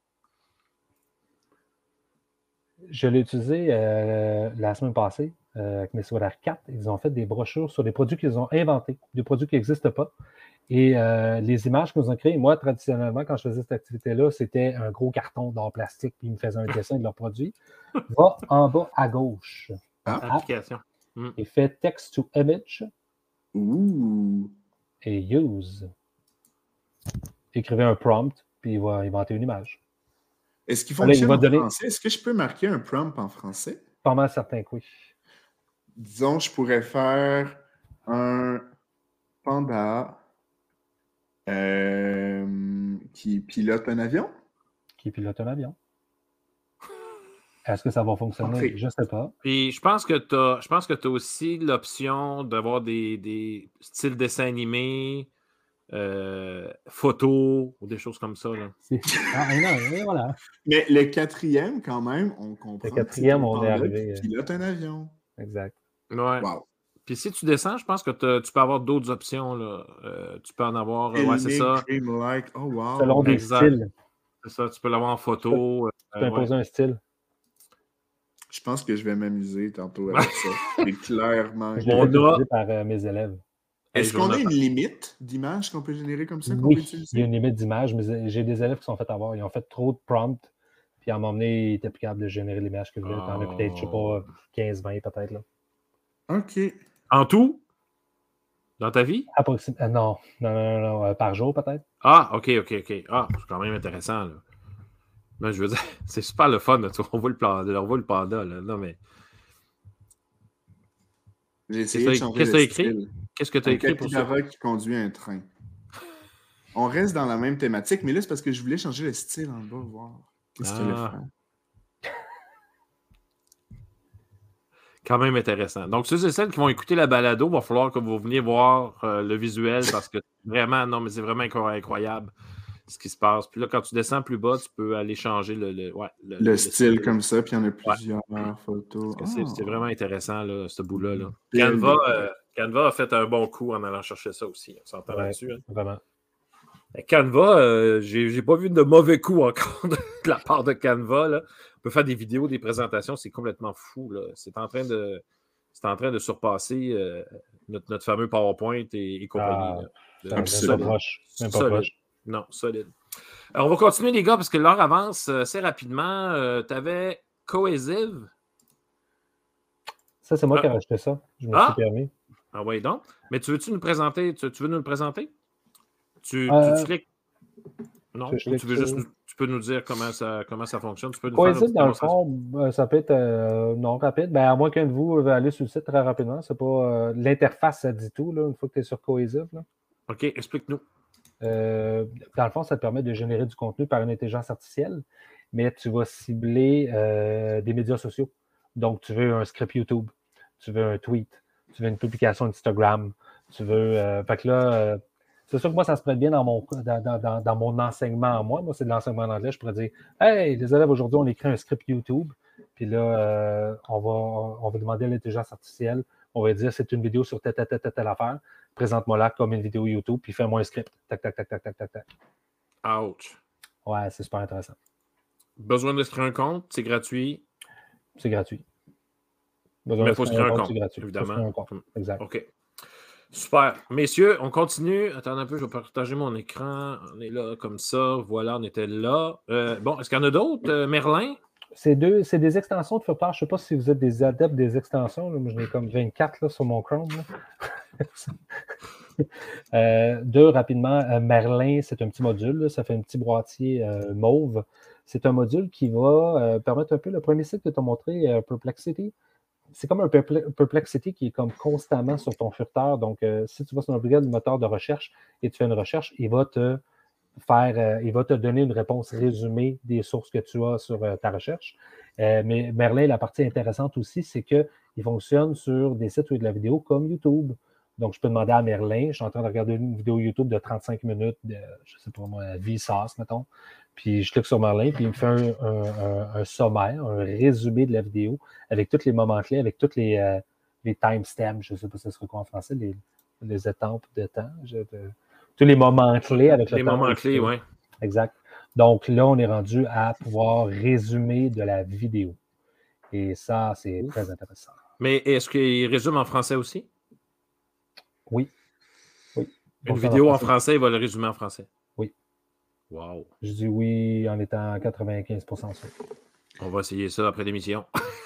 Je l'ai utilisé la semaine passée avec mes secondaires 4. Ils ont fait des brochures sur des produits qu'ils ont inventés, des produits qui n'existent pas. Et les images qu'ils ont créées, moi, traditionnellement, quand je faisais cette activité-là, c'était un gros carton d'or plastique, puis ils me faisaient un dessin de leurs produits. Va en bas à gauche. Application. Et fait text to image. Ouh. Et use. Écrivez un prompt, puis il va inventer une image. Est-ce qu'il fonctionne en français? Est-ce que je peux marquer un prompt en français? Pas mal certain que oui. Disons, je pourrais faire un panda qui pilote un avion? Qui pilote un avion. Est-ce que ça va fonctionner? Je ne sais pas. Puis je pense que tu as aussi l'option d'avoir des styles dessins animés, photos ou des choses comme ça. Là. Non, voilà. Mais le quatrième, quand même, on comprend. Le quatrième, on est arrivé. Qui pilote un avion. Exact. Ouais. Wow. Puis si tu descends, je pense que tu peux avoir d'autres options. Là. Tu peux en avoir. Ouais, c'est ça. Oh, wow. Selon des styles. C'est ça, tu peux l'avoir en photo. Tu peux imposer un style. Je pense que je vais m'amuser tantôt avec ça. C'est clairement. Je l'ai utilisé par mes élèves. Est-ce qu'on a une limite d'images qu'on peut générer comme ça? Oui, il y a une limite d'images, mais j'ai des élèves qui sont fait avoir. Ils ont fait trop de prompts, puis à un moment donné, ils étaient plus capables de générer l'image qu'ils voulaient. T'en as peut-être, je sais pas, 15-20 peut-être. Là. OK. En tout? Dans ta vie? Non, par jour peut-être. Ah, OK. Ah, c'est quand même intéressant, là. Mais je veux dire, c'est super le fun, là. On voit le panda, là. Non, mais... J'ai essayé de changer Qu'est-ce que le tu as écrit? style. Qu'est-ce que tu as Un écrit pour ça? capybara qui conduit un train. On reste dans la même thématique, mais là, c'est parce que je voulais changer le style en bas, voir qu'est-ce qu'il allait faire. Quand même intéressant. Donc, ceux et celles qui vont écouter la balado, il va falloir que vous veniez voir le visuel parce que vraiment, non, mais c'est vraiment incroyable ce qui se passe. Puis là, quand tu descends plus bas, tu peux aller changer le style comme ça, puis il y en a plusieurs photos. C'est vraiment intéressant, là, ce bout-là. Là. Canva a fait un bon coup en allant chercher ça aussi. On s'entend là-dessus. Hein. Vraiment. Canva, j'ai pas vu de mauvais coup encore de la part de Canva. Là. On peut faire des vidéos, des présentations, c'est complètement fou. Là. C'est en train de surpasser notre fameux PowerPoint et compagnie. Même pas proche. Non, solide. Alors, on va continuer, les gars, parce que l'heure avance assez rapidement. Tu avais Cohesive. Ça, c'est moi qui ai rajouté ça. Je me suis permis. Ah oui, donc. Mais tu veux-tu nous présenter? Tu veux nous le présenter? Tu cliques? Non? Tu veux juste tu peux nous dire comment ça fonctionne? Tu peux nous Cohesive, dans le fond, ça peut être non rapide. Ben, à moins qu'un de vous veut aller sur le site très rapidement. C'est pas l'interface, ça dit tout, là, une fois que tu es sur Cohesive. Là. OK, explique-nous. Dans le fond, ça te permet de générer du contenu par une intelligence artificielle, mais tu vas cibler des médias sociaux. Donc, tu veux un script YouTube, tu veux un tweet, tu veux une publication Instagram, tu veux... fait que là, c'est sûr que moi, ça se prête bien dans mon enseignement à moi. Moi, c'est de l'enseignement en anglais. Je pourrais dire, « Hey, les élèves, aujourd'hui, on écrit un script YouTube. » Puis là, on va demander à l'intelligence artificielle, on va dire, c'est une vidéo sur telle affaire. Présente-moi là comme une vidéo YouTube, puis fais-moi un script. Tac. Ouch. Ouais, c'est super intéressant. Besoin de se créer un compte, c'est gratuit. C'est gratuit. Mais il faut se créer un compte, évidemment. Exact. OK. Super. Messieurs, on continue. Attends un peu, je vais partager mon écran. On est là comme ça. Voilà, on était là. Bon, est-ce qu'il y en a d'autres? Merlin? C'est des extensions de Furteur. Je ne sais pas si vous êtes des adeptes des extensions. Là. Moi, j'en ai comme 24 là, sur mon Chrome. Deux, rapidement, Merlin, c'est un petit module. Là. Ça fait un petit boîtier mauve. C'est un module qui va permettre un peu, le premier site que tu as montré, Perplexity. C'est comme un Perplexity qui est comme constamment sur ton furteur. Donc, si tu vas sur un moteur de recherche et tu fais une recherche, il va te donner une réponse résumée des sources que tu as sur ta recherche. Mais Merlin, la partie intéressante aussi, c'est qu'il fonctionne sur des sites où il y a de la vidéo comme YouTube. Donc, je peux demander à Merlin, je suis en train de regarder une vidéo YouTube de 35 minutes de, je ne sais pas moi, Vsauce, mettons. Puis je clique sur Merlin, puis il me fait un sommaire, un résumé de la vidéo avec tous les moments clés, avec tous les timestamps, je ne sais pas si ça serait quoi en français, les étampes de temps. Tous les moments clés avec le temps. Les moments clés, oui. Exact. Donc là, on est rendu à pouvoir résumer de la vidéo. Et ça, c'est très intéressant. Mais est-ce qu'il résume en français aussi? Oui. Une vidéo en français, il va le résumer en français? Oui. Wow. Je dis oui en étant 95% sûr. On va essayer ça après l'émission.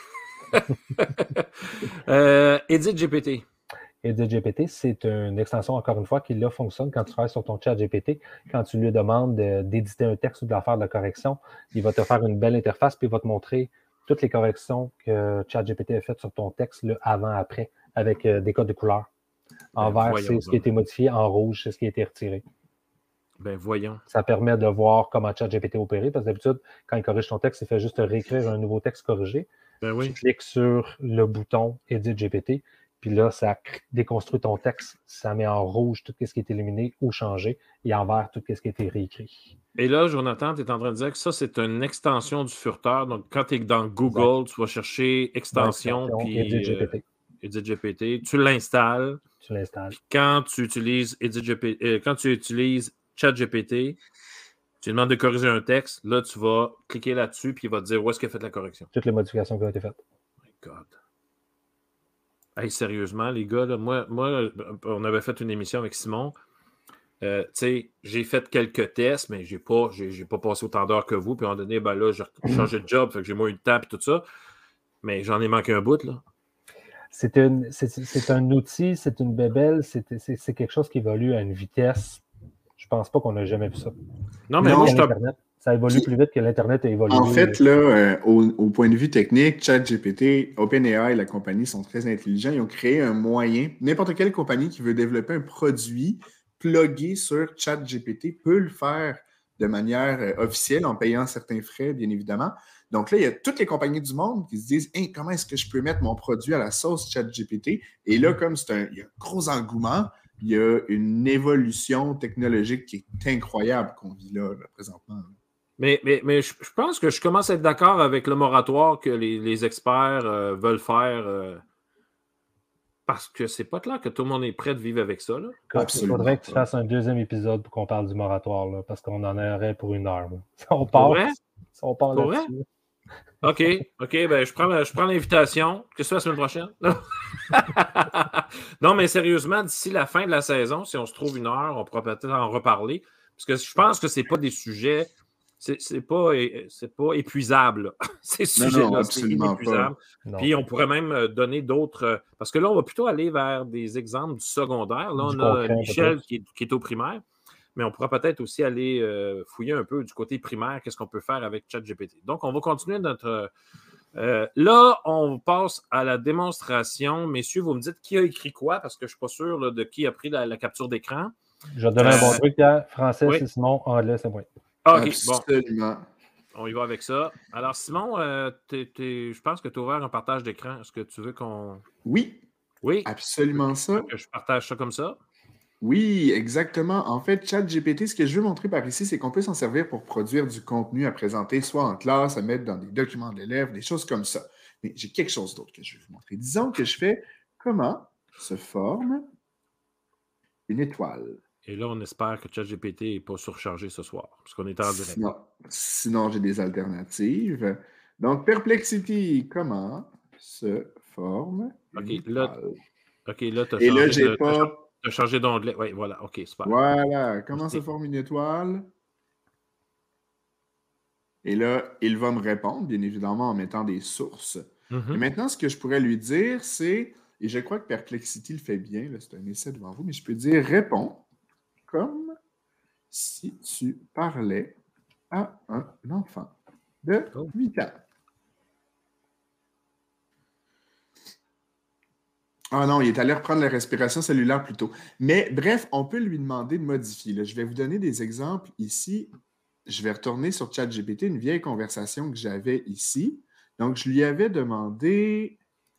EditGPT. EditGPT, c'est une extension, encore une fois, qui là fonctionne quand tu travailles sur ton chat GPT. Quand tu lui demandes d'éditer un texte ou de faire de la correction, il va te faire une belle interface puis il va te montrer toutes les corrections que ChatGPT a faites sur ton texte, avant-après, avec des codes de couleurs. En vert, c'est ce qui a été modifié. En rouge, c'est ce qui a été retiré. Ben voyons. Ça permet de voir comment ChatGPT opérer, parce que d'habitude, quand il corrige ton texte, il fait juste réécrire un nouveau texte corrigé. Ben oui. Tu cliques sur le bouton Edit GPT, puis là, ça déconstruit ton texte. Ça met en rouge tout ce qui est éliminé ou changé, et en vert tout ce qui a été réécrit. Et là, Jonathan, tu es en train de dire que ça, c'est une extension du furteur. Donc, quand tu es dans Google, tu vas chercher extension, puis Edit GPT. Tu l'installes. Tu l'installes. Quand tu utilises ChatGPT, tu demandes de corriger un texte. Là, tu vas cliquer là-dessus, puis il va te dire où est-ce qu'il a fait la correction. Toutes les modifications qui ont été faites. Oh my God. Hey, sérieusement, les gars, là, moi, on avait fait une émission avec Simon. J'ai fait quelques tests, mais j'ai pas passé autant d'heures que vous. Puis à un moment donné, ben là, j'ai changé de job, fait que j'ai moins eu de temps et tout ça. Mais j'en ai manqué un bout, là. c'est un outil, c'est une bébelle, c'est quelque chose qui évolue à une vitesse. Je pense pas qu'on a jamais vu ça. Non, mais moi, ça évolue plus vite que l'Internet a évolué. En fait, là, au point de vue technique, ChatGPT, OpenAI et la compagnie sont très intelligents. Ils ont créé un moyen, n'importe quelle compagnie qui veut développer un produit plugué sur ChatGPT peut le faire de manière officielle en payant certains frais, bien évidemment. Donc là, il y a toutes les compagnies du monde qui se disent hey, comment est-ce que je peux mettre mon produit à la sauce ChatGPT? Et là, comme il y a un gros engouement, il y a une évolution technologique qui est incroyable qu'on vit là présentement. Mais je pense que je commence à être d'accord avec le moratoire que les experts veulent faire parce que c'est pas clair que tout le monde est prêt de vivre avec ça. Là. Il faudrait que tu fasses un deuxième épisode pour qu'on parle du moratoire, là, parce qu'on en aurait pour 1 heure. On part là-dessus. OK, ben je prends l'invitation. Qu'est-ce que c'est la semaine prochaine? Non, mais sérieusement, d'ici la fin de la saison, si on se trouve 1 heure, on pourra peut-être en reparler. Parce que je pense que c'est pas des sujets. C'est pas épuisable. Ces sujets-là, c'est inépuisable. Puis on pourrait même donner d'autres. Parce que là, on va plutôt aller vers des exemples du secondaire. Là, on a Michel qui est au primaire. Mais on pourra peut-être aussi aller fouiller un peu du côté primaire, qu'est-ce qu'on peut faire avec ChatGPT. Donc, on va continuer notre... là, on passe à la démonstration. Messieurs, vous me dites qui a écrit quoi, parce que je ne suis pas sûr là, de qui a pris la capture d'écran. Je vais te donner un bon truc, Pierre. Français, c'est Simon. Anglais, c'est moi. OK, absolument. Bon. On y va avec ça. Alors, Simon, je pense que tu as ouvert un partage d'écran. Est-ce que tu veux qu'on... Oui. Oui. Absolument ça. Que je partage ça comme ça? Oui, exactement. En fait, ChatGPT, ce que je veux montrer par ici, c'est qu'on peut s'en servir pour produire du contenu à présenter, soit en classe, à mettre dans des documents d'élèves, des choses comme ça. Mais j'ai quelque chose d'autre que je vais vous montrer. Disons que je fais comment se forme une étoile. Et là, on espère que ChatGPT n'est pas surchargé ce soir, parce qu'on est en direct. Sinon, j'ai des alternatives. Donc, Perplexity, comment se forme une étoile? Là, tu as Et là, j'ai pas... Tu as changé d'onglet. Oui, voilà. OK, super. Voilà. Comment se forme une étoile? Et là, il va me répondre, bien évidemment, en mettant des sources. Et maintenant, ce que je pourrais lui dire, c'est, et je crois que Perplexity le fait bien, là, c'est un essai devant vous, mais je peux dire réponds comme si tu parlais à un enfant de 8 ans. Ah non, il est allé reprendre la respiration cellulaire plus tôt. Mais bref, on peut lui demander de modifier. Là, je vais vous donner des exemples ici. Je vais retourner sur ChatGPT, une vieille conversation que j'avais ici. Donc, je lui avais demandé...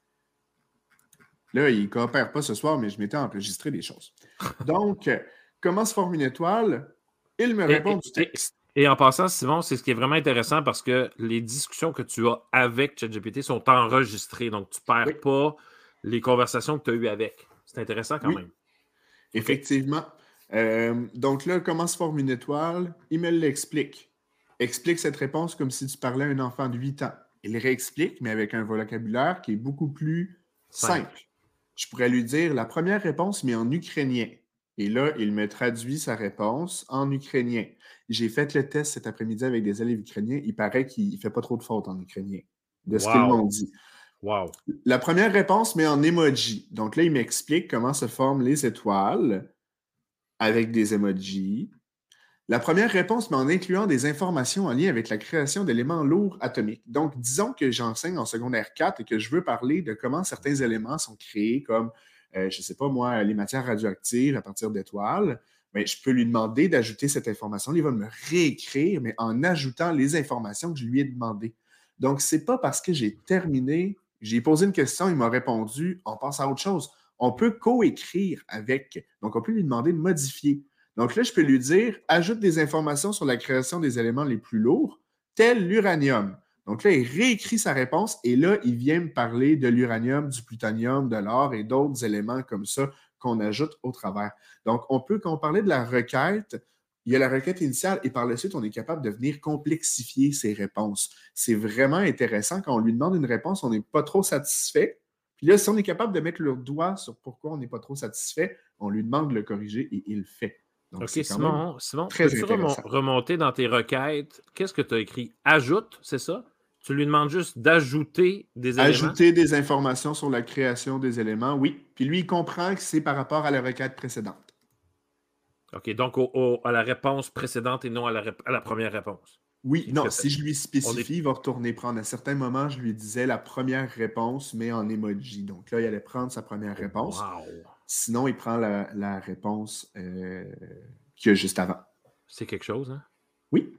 Là, il ne coopère pas ce soir, mais je m'étais enregistré des choses. Donc, comment se forme une étoile? Il me répond du texte. Et en passant, Simon, c'est ce qui est vraiment intéressant parce que les discussions que tu as avec ChatGPT sont enregistrées. Donc, tu ne perds pas les conversations que tu as eues avec. C'est intéressant quand même. Effectivement. Donc là, comment se forme une étoile? Il me l'explique. Explique cette réponse comme si tu parlais à un enfant de 8 ans. Il réexplique, mais avec un vocabulaire qui est beaucoup plus simple. Je pourrais lui dire la première réponse, mais en ukrainien. Et là, il me traduit sa réponse en ukrainien. J'ai fait le test cet après-midi avec des élèves ukrainiens. Il paraît qu'il ne fait pas trop de fautes en ukrainien, de ce qu'ils m'ont dit. Wow. La première réponse, mais en emoji. Donc là, il m'explique comment se forment les étoiles avec des emojis. La première réponse, mais en incluant des informations en lien avec la création d'éléments lourds atomiques. Donc, disons que j'enseigne en secondaire 4 et que je veux parler de comment certains éléments sont créés, comme, je ne sais pas moi, les matières radioactives à partir d'étoiles. Mais je peux lui demander d'ajouter cette information. Il va me réécrire, mais en ajoutant les informations que je lui ai demandées. Donc, ce n'est pas parce que j'ai terminé, j'ai posé une question, il m'a répondu, on passe à autre chose. On peut coécrire avec. Donc, on peut lui demander de modifier. Donc là, je peux lui dire, ajoute des informations sur la création des éléments les plus lourds, tel l'uranium. Donc là, il réécrit sa réponse et là, il vient me parler de l'uranium, du plutonium, de l'or et d'autres éléments comme ça qu'on ajoute au travers. Donc, quand on parlait de la requête, il y a la requête initiale et par la suite, on est capable de venir complexifier ses réponses. C'est vraiment intéressant. Quand on lui demande une réponse, on n'est pas trop satisfait. Puis là, si on est capable de mettre le doigt sur pourquoi on n'est pas trop satisfait, on lui demande de le corriger et il le fait. Donc, OK, Simon, peux-tu remonter dans tes requêtes? Qu'est-ce que tu as écrit? Ajoute, c'est ça? Tu lui demandes juste d'ajouter des éléments? Ajouter des informations sur la création des éléments, oui. Puis lui, il comprend que c'est par rapport à la requête précédente. OK, donc à la réponse précédente et non à la première réponse. Oui, non, si je lui On spécifie, il va retourner prendre. À un certain moment, je lui disais la première réponse, mais en emoji. Donc là, il allait prendre sa première réponse. Wow! Sinon, il prend la réponse qu'il y a juste avant. C'est quelque chose, hein? Oui.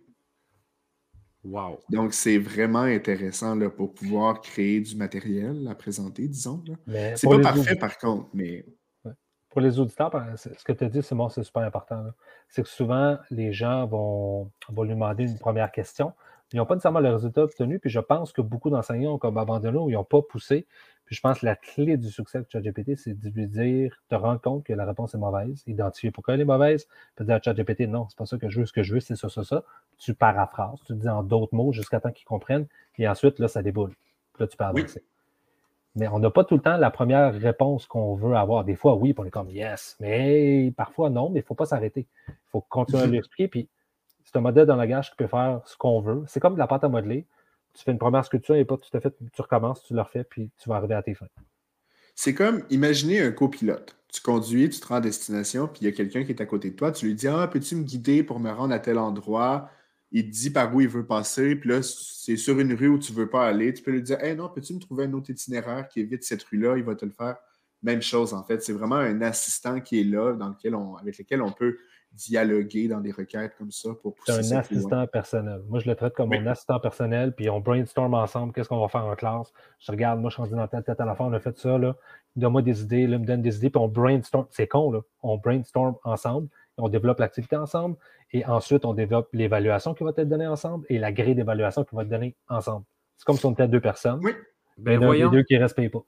Wow! Donc, c'est vraiment intéressant là, pour pouvoir créer du matériel à présenter, disons. Là. Mais C'est pour pas les parfait, par contre, mais Ouais. Pour les auditeurs, ce que tu as dit, Simon, c'est super important. Là. C'est que souvent, les gens vont lui demander une première question. Ils n'ont pas nécessairement le résultat obtenu, puis je pense que beaucoup d'enseignants ont comme abandonné ou ils n'ont pas poussé. Puis je pense que la clé du succès de ChatGPT, c'est de lui dire, te rendre compte que la réponse est mauvaise, identifier pourquoi elle est mauvaise, puis dire à ChatGPT, non, c'est pas ça que je veux, ce que je veux, c'est ça, ça, ça. Tu paraphrases, tu dis en d'autres mots jusqu'à temps qu'ils comprennent, et ensuite, là, ça déboule. Puis là, tu peux avancer. oui. Mais on n'a pas tout le temps la première réponse qu'on veut avoir. Des fois, oui, puis on est comme yes. Mais parfois, non, mais il ne faut pas s'arrêter. Il faut continuer à l'expliquer. Puis c'est un modèle de langage qui peut faire ce qu'on veut. C'est comme de la pâte à modeler. Tu fais une première sculpture et pas tout à fait, tu recommences, tu le refais, puis tu vas arriver à tes fins. C'est comme, imaginez un copilote. Tu conduis, tu te rends à destination, puis il y a quelqu'un qui est à côté de toi. Tu lui dis, ah, peux-tu me guider pour me rendre à tel endroit? Il te dit par où il veut passer, puis là, c'est sur une rue où tu ne veux pas aller. Tu peux lui dire, hey, non, peux-tu me trouver un autre itinéraire qui évite cette rue-là? Il va te le faire. Même chose, en fait. C'est vraiment un assistant qui est là, avec lequel on peut dialoguer dans des requêtes comme ça pour C'est pousser un ça plus loin. assistant personnel. Moi, je le traite comme Oui. mon assistant personnel, puis on brainstorm ensemble, qu'est-ce qu'on va faire en classe. Je regarde, moi, je suis rendu dans tête à la fin, on a fait ça, là. Donne-moi des idées, là, me donne des idées, puis on brainstorm. C'est con, là. On brainstorm ensemble, on développe l'activité ensemble, et ensuite, on développe l'évaluation qui va être donnée ensemble et la grille d'évaluation qui va être donnée ensemble. C'est comme si on était deux personnes. Oui. Ben, l'un des deux qui ne respecte pas.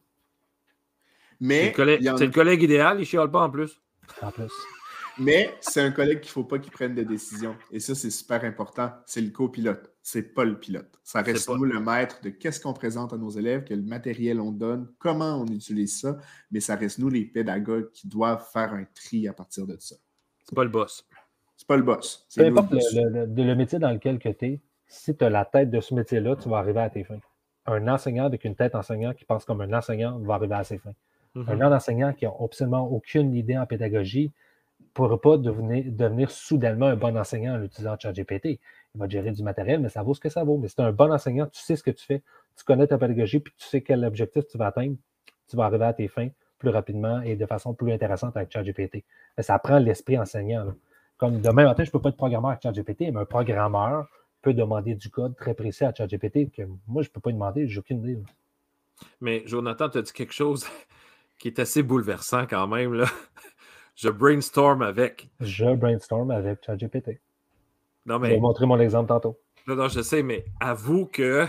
Mais c'est le collègue idéal, il ne chiale pas en plus. En plus. Mais c'est un collègue qu'il ne faut pas qu'il prenne des décisions. Et ça, c'est super important. C'est le copilote. C'est pas le pilote. Ça reste nous le maître de qu'est-ce qu'on présente à nos élèves, quel matériel on donne, comment on utilise ça. Mais ça reste nous les pédagogues qui doivent faire un tri à partir de ça. C'est pas le boss. C'est pas le boss. Peu importe le métier dans lequel tu es, si tu as la tête de ce métier-là, tu vas arriver à tes fins. Un enseignant avec une tête enseignant qui pense comme un enseignant va arriver à ses fins. Un enseignant qui n'a absolument aucune idée en pédagogie ne pourra pas devenir soudainement un bon enseignant en utilisant ChatGPT. Il va gérer du matériel, mais ça vaut ce que ça vaut. Mais si tu es un bon enseignant, tu sais ce que tu fais, tu connais ta pédagogie, puis tu sais quel objectif tu vas atteindre, tu vas arriver à tes fins plus rapidement et de façon plus intéressante avec ChatGPT. Mais ça prend l'esprit enseignant. Là. Comme demain matin, je ne peux pas être programmeur avec ChatGPT, mais un programmeur peut demander du code très précis à ChatGPT que moi, je ne peux pas demander, j'ai aucune idée. Là. Mais Jonathan, tu as dit quelque chose qui est assez bouleversant quand même. Là. Je brainstorm avec. Je brainstorm avec ChatGPT. Non, mais... Je vais montrer mon exemple tantôt. Non, je sais, mais avoue que...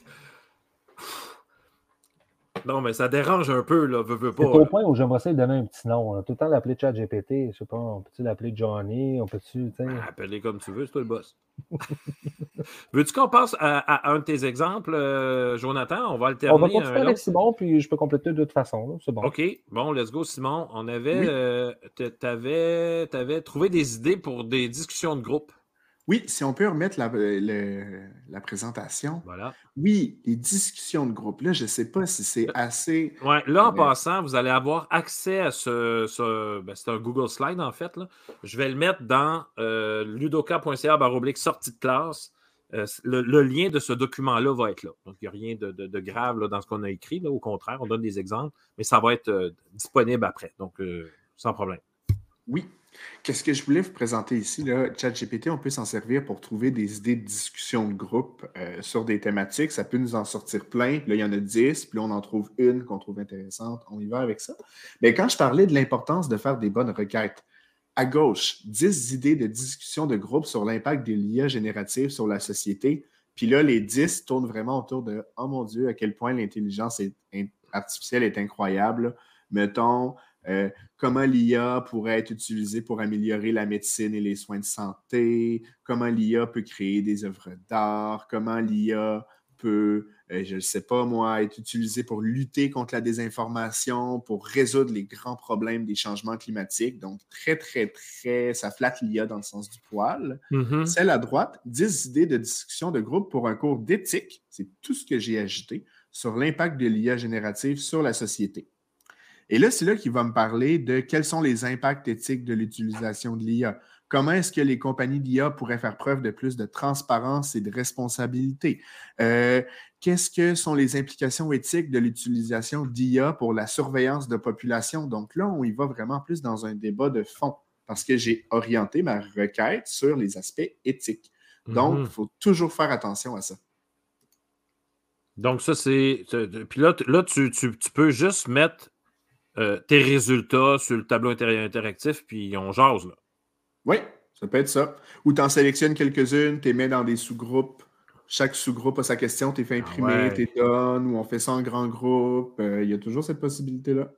Non, mais ça dérange un peu, là, veux pas. C'est au point où j'aimerais essayer de donner un petit nom. On a tout le temps l'appeler ChatGPT. Je sais pas, on peut-tu l'appeler Johnny? On peut-tu, appelle-les comme tu veux, c'est toi le boss. Veux-tu qu'on passe à un de tes exemples, Jonathan? On va alterner. On va continuer avec Simon, puis je peux compléter de toute façon. Là. C'est bon. OK. Bon, let's go, Simon. On avait... t'avais trouvé des idées pour des discussions de groupe. Oui, si on peut remettre la présentation. Voilà. Oui, les discussions de groupe. Là, je ne sais pas si c'est assez... Oui, là, en passant, vous allez avoir accès à c'est un Google Slide, en fait. Là. Je vais le mettre dans ludoka.ca/sortie de classe. Le lien de ce document-là va être là. Donc, il n'y a rien de grave là, dans ce qu'on a écrit. Là. Au contraire, on donne des exemples, mais ça va être disponible après. Donc, sans problème. Oui. Qu'est-ce que je voulais vous présenter ici? Là, ChatGPT, on peut s'en servir pour trouver des idées de discussion de groupe sur des thématiques. Ça peut nous en sortir plein. Là, il y en a 10, puis là, on en trouve une qu'on trouve intéressante. On y va avec ça. Mais quand je parlais de l'importance de faire des bonnes requêtes, à gauche, 10 idées de discussion de groupe sur l'impact de l'IA générative sur la société. Puis là, les 10 tournent vraiment autour de « Oh mon Dieu, à quel point l'intelligence artificielle est incroyable. » Mettons... comment l'IA pourrait être utilisée pour améliorer la médecine et les soins de santé, comment l'IA peut créer des œuvres d'art, comment l'IA peut, je ne sais pas moi, être utilisé pour lutter contre la désinformation, pour résoudre les grands problèmes des changements climatiques. Donc, très, très, très, ça flatte l'IA dans le sens du poil. Celle à droite, 10 idées de discussion de groupe pour un cours d'éthique, c'est tout ce que j'ai ajouté, sur l'impact de l'IA générative sur la société. Et là, c'est là qu'il va me parler de quels sont les impacts éthiques de l'utilisation de l'IA. Comment est-ce que les compagnies d'IA pourraient faire preuve de plus de transparence et de responsabilité? Qu'est-ce que sont les implications éthiques de l'utilisation d'IA pour la surveillance de population? Donc là, on y va vraiment plus dans un débat de fond parce que j'ai orienté ma requête sur les aspects éthiques. Donc, il faut toujours faire attention à ça. Donc, ça, c'est... Puis là, tu peux juste mettre tes résultats sur le tableau interactif, puis on jase, là. Oui, ça peut être ça. Ou tu en sélectionnes quelques-unes, tu les mets dans des sous-groupes. Chaque sous-groupe a sa question, tu les fais imprimer, tu les donnes, ou on fait ça en grand groupe. Il y a toujours cette possibilité-là.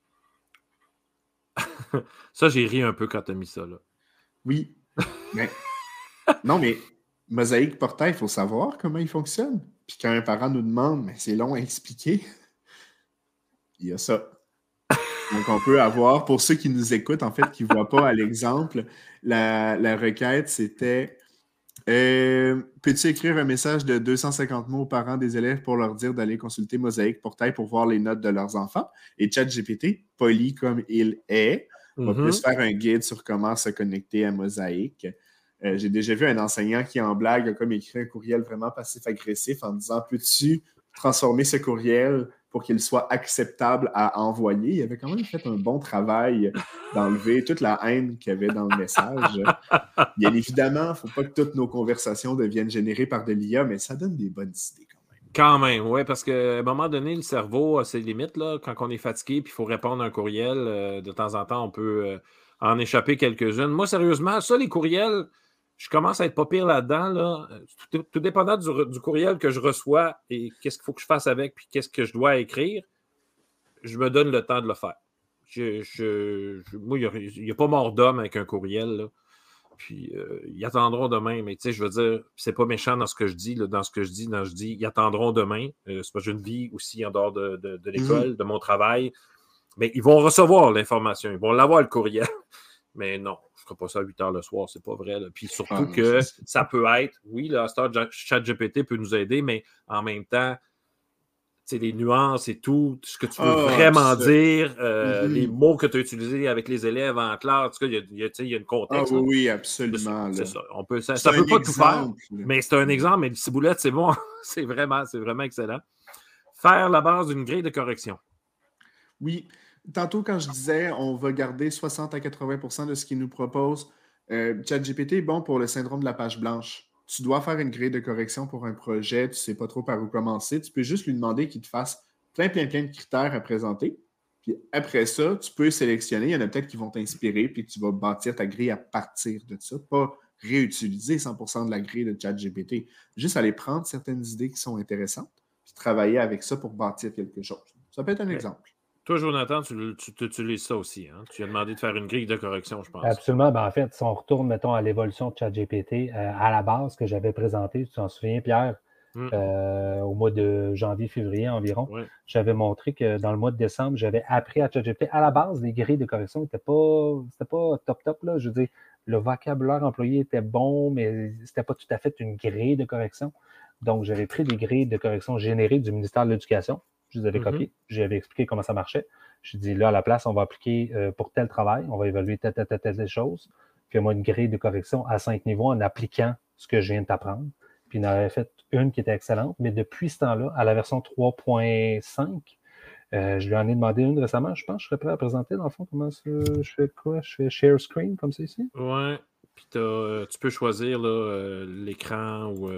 Ça, j'ai ri un peu quand tu as mis ça, là. Oui. Mais... non, mais Mosaïque Portail, il faut savoir comment il fonctionne. Puis quand un parent nous demande, mais c'est long à expliquer, il y a ça. Donc, on peut avoir, pour ceux qui nous écoutent, en fait, qui ne voient pas à l'exemple, la requête, c'était peux-tu écrire un message de 250 mots aux parents des élèves pour leur dire d'aller consulter Mosaïque Portail pour voir les notes de leurs enfants? Et ChatGPT, poli comme il est, va plus faire un guide sur comment se connecter à Mosaïque. J'ai déjà vu un enseignant qui, en blague, a comme écrit un courriel vraiment passif-agressif en disant « Peux-tu transformer ce courriel pour qu'il soit acceptable à envoyer? » Il avait quand même fait un bon travail d'enlever toute la haine qu'il y avait dans le message. Bien évidemment, il ne faut pas que toutes nos conversations deviennent générées par de l'IA, mais ça donne des bonnes idées quand même. Quand même, oui, parce qu'à un moment donné, le cerveau a ses limites, là, quand on est fatigué et il faut répondre à un courriel, de temps en temps, on peut en échapper quelques-unes. Moi, sérieusement, ça, les courriels, je commence à être pas pire là-dedans. Là. Tout dépendant du courriel que je reçois et qu'est-ce qu'il faut que je fasse avec puis qu'est-ce que je dois écrire, je me donne le temps de le faire. Moi, il n'y a pas mort d'homme avec un courriel, là. Puis, ils attendront demain. Mais tu sais, je veux dire, c'est pas méchant dans ce que je dis. Là, dans ce que je dis, ils attendront demain. C'est parce que j'ai une vie aussi en dehors de l'école, de mon travail. Mais ils vont recevoir l'information. Ils vont l'avoir, le courriel. Mais non, je ne ferai pas ça à 8 heures le soir. C'est pas vrai. Là. Puis surtout que ça peut être, oui, là, ChatGPT peut nous aider, mais en même temps, les nuances et tout, ce que tu veux vraiment dire, les mots que tu as utilisés avec les élèves en classe, en tout cas, il y a une contexte. Oui, absolument. C'est ça. Ça ne peut pas tout faire, mais c'est un exemple. Mais le ciboulette, c'est bon. c'est vraiment excellent. Faire la base d'une grille de correction. Oui. Tantôt, quand je disais on va garder 60 à 80% de ce qu'il nous propose, ChatGPT est bon pour le syndrome de la page blanche. Tu dois faire une grille de correction pour un projet, tu ne sais pas trop par où commencer. Tu peux juste lui demander qu'il te fasse plein de critères à présenter. Puis après ça, tu peux sélectionner. Il y en a peut-être qui vont t'inspirer, puis tu vas bâtir ta grille à partir de ça. Pas réutiliser 100% de la grille de ChatGPT. Juste aller prendre certaines idées qui sont intéressantes, puis travailler avec ça pour bâtir quelque chose. Ça peut être un exemple. Toi, Jonathan, tu utilises ça aussi. Hein? Tu as demandé de faire une grille de correction, je pense. Absolument. Ben, en fait, si on retourne, mettons, à l'évolution de ChatGPT, à la base que j'avais présenté, tu t'en souviens, Pierre, au mois de janvier-février environ, j'avais montré que dans le mois de décembre, j'avais appris à ChatGPT. À la base, les grilles de correction n'étaient pas top, là. Je veux dire, le vocabulaire employé était bon, mais c'était pas tout à fait une grille de correction. Donc, j'avais pris des grilles de correction générées du ministère de l'Éducation. Je les avais copiés. J'avais expliqué comment ça marchait. Je dis là, à la place, on va appliquer pour tel travail, on va évaluer telle chose. Puis, moi, une grille de correction à 5 niveaux en appliquant ce que je viens de t'apprendre. Puis, il en avait fait une qui était excellente. Mais depuis ce temps-là, à la version 3.5, je lui en ai demandé une récemment. Je pense que je serais prêt à présenter, dans le fond, comment ça, je fais quoi? Je fais share screen, comme c'est ici? Oui. Puis, tu peux choisir là, l'écran ou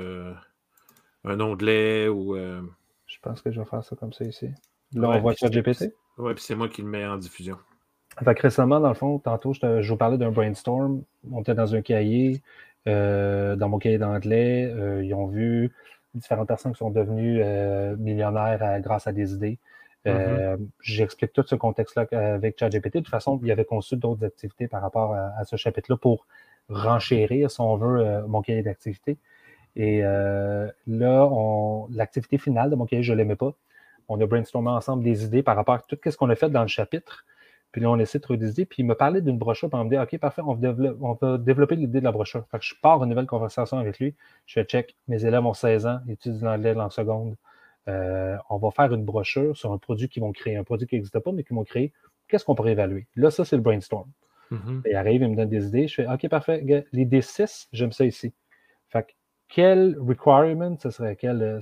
un onglet ou... Je pense que je vais faire ça comme ça ici. Là, on voit ChatGPT. Oui, puis c'est moi qui le mets en diffusion. Fait que récemment, dans le fond, tantôt, je vous parlais d'un brainstorm. On était dans un cahier, dans mon cahier d'anglais. Ils ont vu différentes personnes qui sont devenues millionnaires grâce à des idées. J'explique tout ce contexte-là avec ChatGPT. De toute façon, il avait conçu d'autres activités par rapport à ce chapitre-là pour renchérir, si on veut, mon cahier d'activités. Et là, l'activité finale de mon cahier, je ne l'aimais pas. On a brainstormé ensemble des idées par rapport à tout ce qu'on a fait dans le chapitre. Puis là, on essaie de trouver des idées. Puis il me parlait d'une brochure. Puis on me dit, OK, parfait, on va développer l'idée de la brochure. Fait que je pars une nouvelle conversation avec lui. Je fais check. Mes élèves ont 16 ans, étudient l'anglais en seconde. On va faire une brochure sur un produit qu'ils vont créer. Un produit qui n'existe pas, mais qu'ils vont créer. Qu'est-ce qu'on pourrait évaluer? Là, ça, c'est le brainstorm. Il arrive, il me donne des idées. Je fais, OK, parfait. L'idée 6, j'aime ça ici. Fait que, quel requirement, ce serait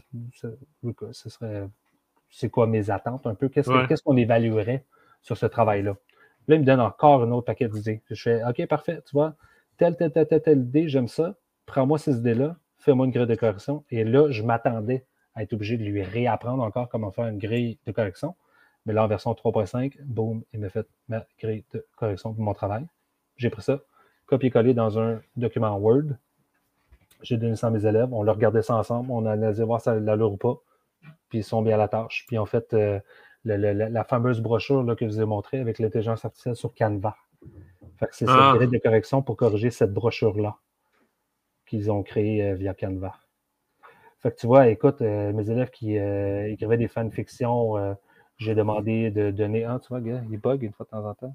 c'est quoi mes attentes un peu? Qu'est-ce qu'on évaluerait sur ce travail-là? Là, il me donne encore un autre paquet d'idées. Je fais, OK, parfait, tu vois, telle idée, j'aime ça. Prends-moi ces idées-là, fais-moi une grille de correction. Et là, je m'attendais à être obligé de lui réapprendre encore comment faire une grille de correction. Mais là, en version 3.5, boum, il m'a fait ma grille de correction pour mon travail. J'ai pris ça, copié-collé dans un document Word. J'ai donné ça à mes élèves. On leur regardait ça ensemble. On allait voir si ça allait ou pas. Puis ils sont bien à la tâche. Puis en fait, la fameuse brochure là, que je vous ai montrée avec l'intelligence artificielle sur Canva. Fait que c'est cette grille de correction pour corriger cette brochure-là qu'ils ont créée via Canva. Fait que tu vois, écoute, mes élèves qui écrivaient des fanfictions, j'ai demandé de donner tu vois, gars, il bug une fois de temps en temps.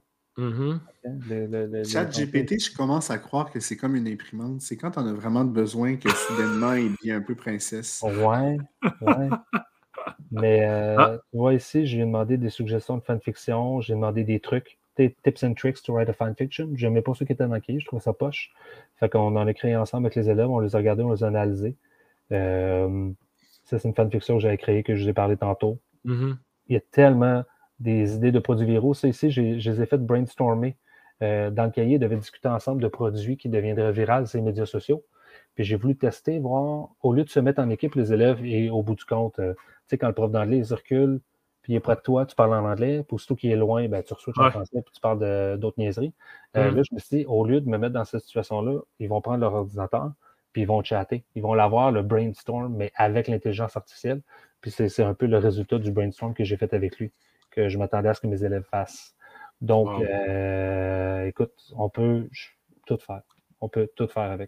ChatGPT, je commence à croire que c'est comme une imprimante. C'est quand on a vraiment besoin que soudainement il devient un peu princesse. Ouais. Mais tu vois ici, j'ai demandé des suggestions de fanfiction, j'ai demandé des trucs, tips and tricks to write a fanfiction. J'aimais pas ceux qui étaient dans le cahier, je trouvais ça poche. Fait qu'on en a créé ensemble avec les élèves, on les a regardés, on les a analysés. Ça, c'est une fanfiction que j'avais créée, que je vous ai parlé tantôt. Il y a tellement des idées de produits viraux. Ça ici, je les ai fait brainstormer. Dans le cahier, ils devaient discuter ensemble de produits qui deviendraient viraux sur les médias sociaux. Puis j'ai voulu tester, voir, au lieu de se mettre en équipe, les élèves, et au bout du compte, tu sais, quand le prof d'anglais, il recule, puis il est près de toi, tu parles en anglais, puis aussitôt qu'il est loin, ben, tu re-switches en français, puis tu parles d'autres niaiseries. Là, je me suis dit, au lieu de me mettre dans cette situation-là, ils vont prendre leur ordinateur, puis ils vont chatter. Ils vont l'avoir, le brainstorm, mais avec l'intelligence artificielle. Puis c'est un peu le résultat du brainstorm que j'ai fait avec lui, que je m'attendais à ce que mes élèves fassent. Donc, écoute, on peut tout faire. On peut tout faire avec.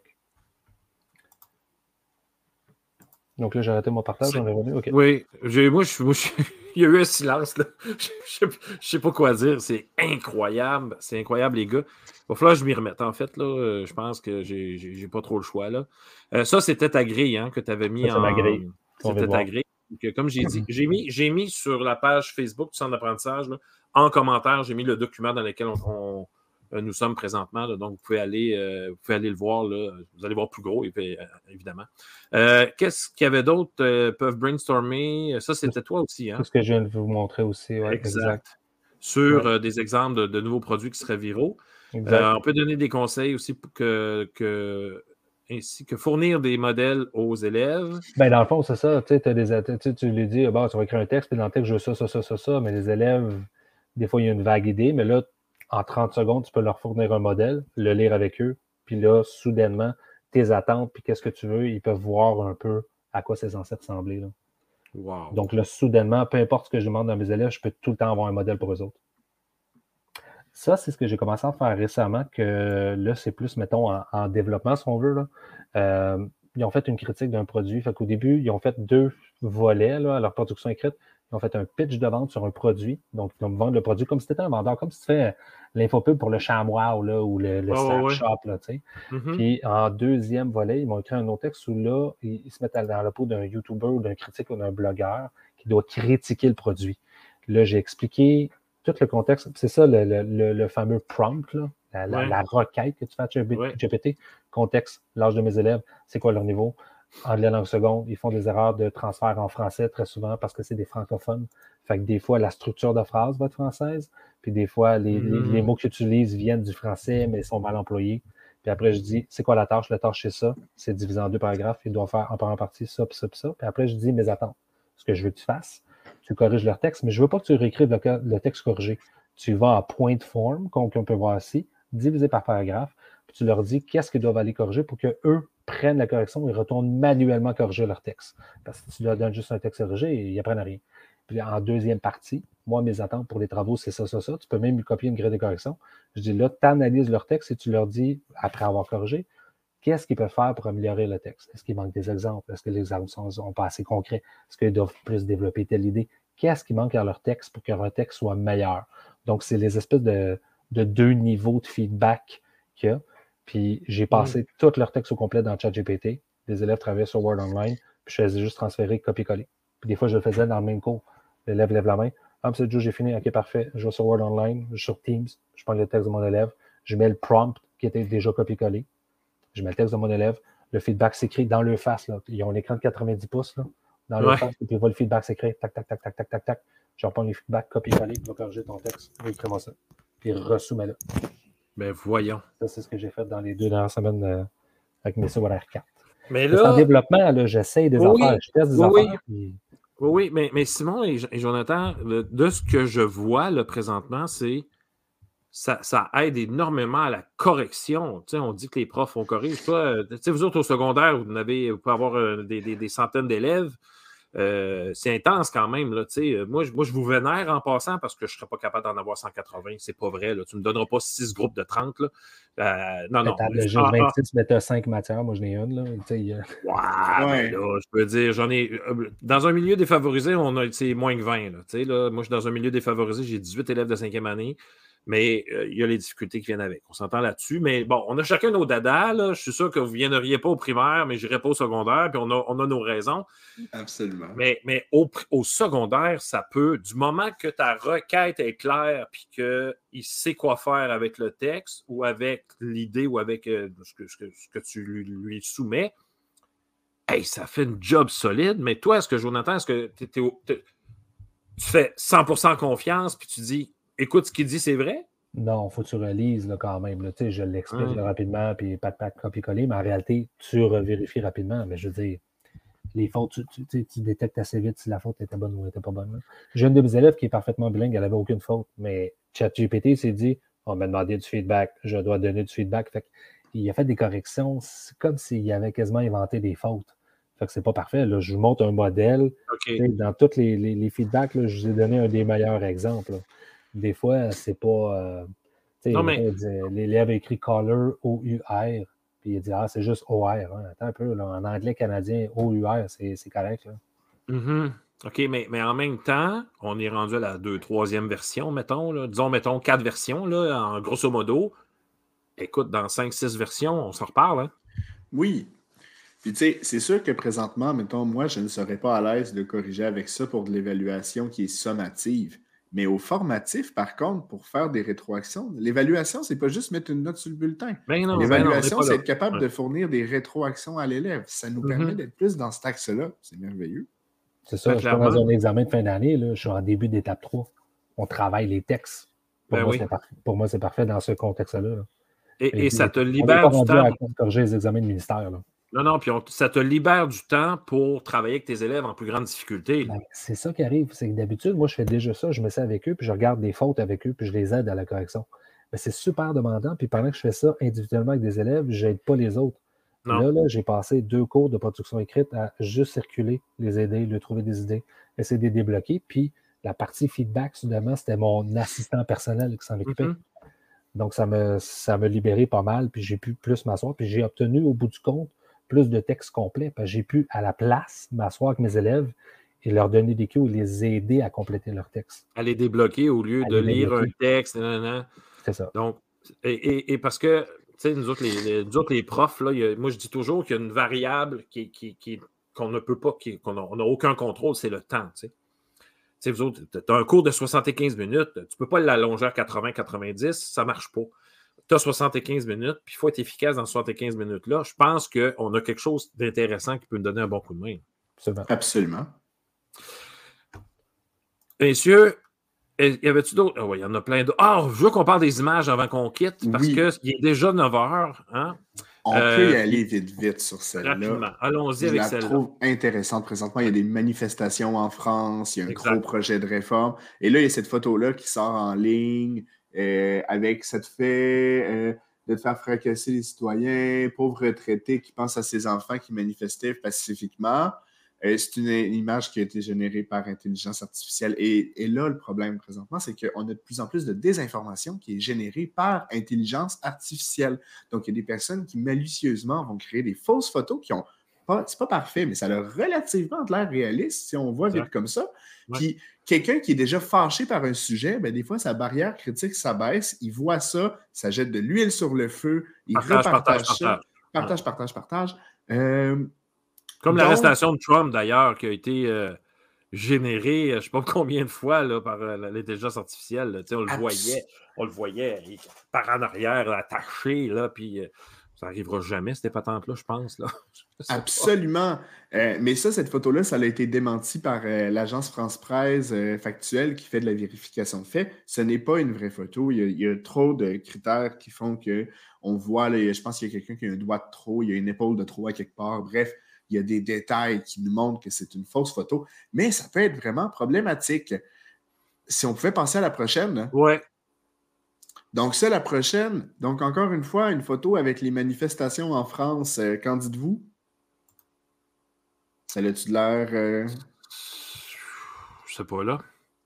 Donc là, j'ai arrêté mon partage, on est revenu. Okay. Oui, moi, il y a eu un silence. Là. Je ne sais pas quoi dire. C'est incroyable. C'est incroyable, les gars. Il va falloir que je m'y remette. En fait, là, je pense que j'ai pas trop le choix. Là. Ça, c'était ta grille que tu avais mis en... ma grille. C'était ta grille. Donc, comme j'ai dit, j'ai mis sur la page Facebook du Centre d'apprentissage, en commentaire, j'ai mis le document dans lequel nous sommes présentement. Là, donc, vous pouvez aller le voir. Là. Vous allez voir plus gros, évidemment. Qu'est-ce qu'il y avait d'autre? Peuvent brainstormer. Ça, c'était toi aussi. Hein? C'est ce que je viens de vous montrer aussi. Ouais, exact. Sur des exemples de nouveaux produits qui seraient viraux. On peut donner des conseils aussi pour ainsi que fournir des modèles aux élèves. Ben, dans le fond, c'est ça. Tu lui dis, tu vas écrire un texte, puis dans le texte, je veux ça. Mais les élèves, des fois, il y a une vague idée, mais là, en 30 secondes, tu peux leur fournir un modèle, le lire avec eux, puis là, soudainement, tes attentes, puis qu'est-ce que tu veux, ils peuvent voir un peu à quoi c'est censé ressembler. Là. Wow. Donc là, soudainement, peu importe ce que je demande à mes élèves, je peux tout le temps avoir un modèle pour eux autres. Ça, c'est ce que j'ai commencé à faire récemment, que là, c'est plus, mettons, en développement, si on veut. Là. Ils ont fait une critique d'un produit. Fait qu'au début, ils ont fait 2 volets là, à leur production écrite. Ils ont fait un pitch de vente sur un produit. Donc, ils vont vendre le produit comme si tu étais un vendeur, comme si tu fais l'infopub pour le chamois là, ou le Snap Shop. Là, tu sais. Puis, en deuxième volet, ils m'ont écrit un autre texte où là, ils se mettent dans la peau d'un YouTuber ou d'un critique ou d'un blogueur qui doit critiquer le produit. Là, j'ai expliqué tout le contexte. C'est ça, le fameux prompt, là, la requête que tu fais à GPT. Contexte, l'âge de mes élèves, c'est quoi leur niveau? Anglais langue seconde, ils font des erreurs de transfert en français très souvent parce que c'est des francophones. Fait que des fois, la structure de phrase va être française, puis des fois, les mots que tu utilises viennent du français, mais sont mal employés. Puis après, je dis, c'est quoi la tâche? La tâche, c'est ça. C'est divisé en 2 paragraphes. Ils doivent faire en première partie ça, puis ça, puis ça. Puis après, je dis mes attentes. Ce que je veux que tu fasses, tu corriges leur texte, mais je ne veux pas que tu réécrives le texte corrigé. Tu vas à point de forme, comme on peut voir ici, divisé par paragraphe, puis tu leur dis qu'est-ce qu'ils doivent aller corriger pour qu'eux prennent la correction et retournent manuellement corriger leur texte. Parce que si tu leur donnes juste un texte corrigé, ils n'apprennent rien. Puis en deuxième partie, moi, mes attentes pour les travaux, c'est ça. Tu peux même lui copier une grille de correction. Je dis là, tu analyses leur texte et tu leur dis, après avoir corrigé, qu'est-ce qu'ils peuvent faire pour améliorer le texte? Est-ce qu'il manque des exemples? Est-ce que les exemples sont pas assez concrets? Est-ce qu'ils doivent plus développer telle idée? Qu'est-ce qui manque à leur texte pour que leur texte soit meilleur? Donc, c'est les espèces de 2 niveaux de feedback qu'il y a. Puis, j'ai passé tout leur texte au complet dans ChatGPT. Les élèves travaillaient sur Word Online, puis je faisais juste transférer, copier-coller. Puis des fois, je le faisais dans le même cours. L'élève lève la main. Ah, M. Joe, j'ai fini. OK, parfait. Je vais sur Word Online, je vais sur Teams, je prends le texte de mon élève, je mets le prompt qui était déjà copié-collé. Je mets le texte de mon élève. Le feedback s'écrit dans leur face. Là. Ils ont un écran de 90 pouces là, dans leur face. Et puis, ils voient le feedback s'écrire. Tac, tac, tac, tac, tac, tac, tac. Je reprends les feedbacks, copier-coller, je vais corriger ton texte. Écris-moi ça. Puis, ressoumets-le. Ben, voyons. Ça, c'est ce que j'ai fait dans les 2 dernières semaines avec mes secondaires 4. Mais là, c'est en développement, là, j'essaye des affaires, je teste des affaires. Puis... Oui, mais Simon et Jonathan, de ce que je vois là, présentement, c'est ça aide énormément à la correction. Tu sais, on dit que les profs, on corrige. Toi, tu sais, vous autres au secondaire, vous pouvez avoir des centaines d'élèves. C'est intense quand même. Là, moi, je vous vénère en passant parce que je ne serais pas capable d'en avoir 180. C'est pas vrai. Là. Tu ne me donneras pas 6 groupes de 30. Là. Non. J'ai 26, mais tu as 5 matières. Moi, je n'ai une. Là. Mais là, je peux dire, j'en ai. Dans un milieu défavorisé, c'est moins que 20. Là, moi, je suis dans un milieu défavorisé. J'ai 18 élèves de 5e année. Mais il y a les difficultés qui viennent avec. On s'entend là-dessus. Mais bon, on a chacun nos dadas. Là. Je suis sûr que vous ne viendriez pas au primaire, mais je n'irai pas au secondaire. Puis on a nos raisons. Absolument. Mais au secondaire, ça peut, du moment que ta requête est claire puis qu'il sait quoi faire avec le texte ou avec l'idée ou avec ce que tu lui soumets, hey, ça fait une job solide. Mais toi, Jonathan, est-ce que tu fais 100% confiance puis tu dis, écoute, ce qu'il dit, c'est vrai? Non, il faut que tu relises là, quand même. Là. Je l'explique rapidement, puis pat, copier-coller, mais en réalité, tu revérifies rapidement. Mais je veux dire, les fautes, tu détectes assez vite si la faute était bonne ou n'était pas bonne. Là. J'ai une de mes élèves qui est parfaitement bilingue, elle n'avait aucune faute, mais ChatGPT s'est dit, on m'a demandé du feedback, je dois donner du feedback. Fait il a fait des corrections, c'est comme s'il avait quasiment inventé des fautes. Fait que c'est pas parfait. Là. Je vous montre un modèle. Okay. Dans tous les feedbacks, là, je vous ai donné un des meilleurs exemples. Là. Des fois, c'est pas... l'élève a écrit color, O-U-R, puis il dit, c'est juste OR. Hein. Attends un peu, là, en anglais canadien, OUR, c'est correct. Là. Mm-hmm. OK, mais en même temps, on est rendu à la 3e version, mettons. Là. Mettons 4 versions, là, en grosso modo. Écoute, dans 5-6 versions, on s'en reparle. Hein? Oui. Puis, tu sais, c'est sûr que présentement, mettons, moi, je ne serais pas à l'aise de corriger avec ça pour de l'évaluation qui est sommative. Mais au formatif, par contre, pour faire des rétroactions, l'évaluation, c'est pas juste mettre une note sur le bulletin. L'évaluation, c'est être capable de fournir des rétroactions à l'élève. Ça nous permet d'être plus dans cet axe-là. C'est merveilleux. C'est ça, je suis dans un examen de fin d'année, là, je suis en début d'étape 3. On travaille les textes. Pour moi, c'est parfait dans ce contexte-là. Là. Et ça te libère du temps. À corriger les examens de ministère. Là. Non, puis ça te libère du temps pour travailler avec tes élèves en plus grande difficulté. Ben, c'est ça qui arrive. C'est que d'habitude, moi, je fais déjà ça. Je me mets avec eux, puis je regarde des fautes avec eux, puis je les aide à la correction. Mais c'est super demandant. Puis pendant que je fais ça individuellement avec des élèves, je n'aide pas les autres. Là, j'ai passé 2 cours de production écrite à juste circuler, les aider, leur trouver des idées, essayer de les débloquer. Puis la partie feedback, soudainement, c'était mon assistant personnel qui s'en occupait. Donc, ça me libérait pas mal, puis j'ai pu plus m'asseoir. Puis j'ai obtenu, au bout du compte, plus de textes complets. Parce que j'ai pu, à la place, m'asseoir avec mes élèves et leur donner des cues ou les aider à compléter leur texte. À les débloquer au lieu de lire un texte. C'est ça. Donc, et parce que, tu sais, nous autres, les profs, là, moi, je dis toujours qu'il y a une variable qu'on ne peut pas, qu'on n'a aucun contrôle, c'est le temps, tu sais. Tu sais, vous autres, tu as un cours de 75 minutes, tu ne peux pas l'allonger à 80-90, ça ne marche pas. Tu as 75 minutes, puis il faut être efficace dans 75 minutes-là. Je pense qu'on a quelque chose d'intéressant qui peut nous donner un bon coup de main. Absolument. Messieurs, y avait-tu d'autres? Ah oui, il y en a plein d'autres. Ah, je veux qu'on parle des images avant qu'on quitte, parce qu'il est déjà 9 heures. Hein? On peut y aller vite sur celle-là. Rapidement. Allons-y avec celle-là. Je la trouve intéressante présentement. Il y a des manifestations en France, il y a un gros projet de réforme. Et là, il y a cette photo-là qui sort en ligne avec cette fait de te faire fracasser les citoyens, pauvres retraités qui pensent à ses enfants qui manifestaient pacifiquement. C'est une image qui a été générée par intelligence artificielle. Et là, le problème présentement, c'est qu'on a de plus en plus de désinformation qui est générée par intelligence artificielle. Donc, il y a des personnes qui malicieusement vont créer des fausses photos qui ont c'est pas parfait, mais ça a relativement de l'air réaliste si on voit vite comme ça. Ouais. Puis, quelqu'un qui est déjà fâché par un sujet, ben, des fois, sa barrière critique s'abaisse, il voit ça, ça jette de l'huile sur le feu, il repartage ça. Partage. Comme l'arrestation de Trump, d'ailleurs, qui a été générée, je ne sais pas combien de fois là, par l'intelligence artificielle. Là, on le voyait par en arrière, attaché, là, puis ça n'arrivera jamais, cette patente-là, je pense. Là. Absolument. Mais cette photo-là, ça a été démenti par l'agence France-Presse Factuelle qui fait de la vérification de faits. Ce n'est pas une vraie photo. Il y a trop de critères qui font qu'on voit, là, je pense qu'il y a quelqu'un qui a un doigt de trop, il y a une épaule de trop à quelque part. Bref, il y a des détails qui nous montrent que c'est une fausse photo. Mais ça peut être vraiment problématique. Si on pouvait passer à la prochaine. Ouais. Donc, la prochaine. Donc, encore une fois, une photo avec les manifestations en France. Qu'en dites-vous? Ça a-tu de l'air... Je sais pas, là.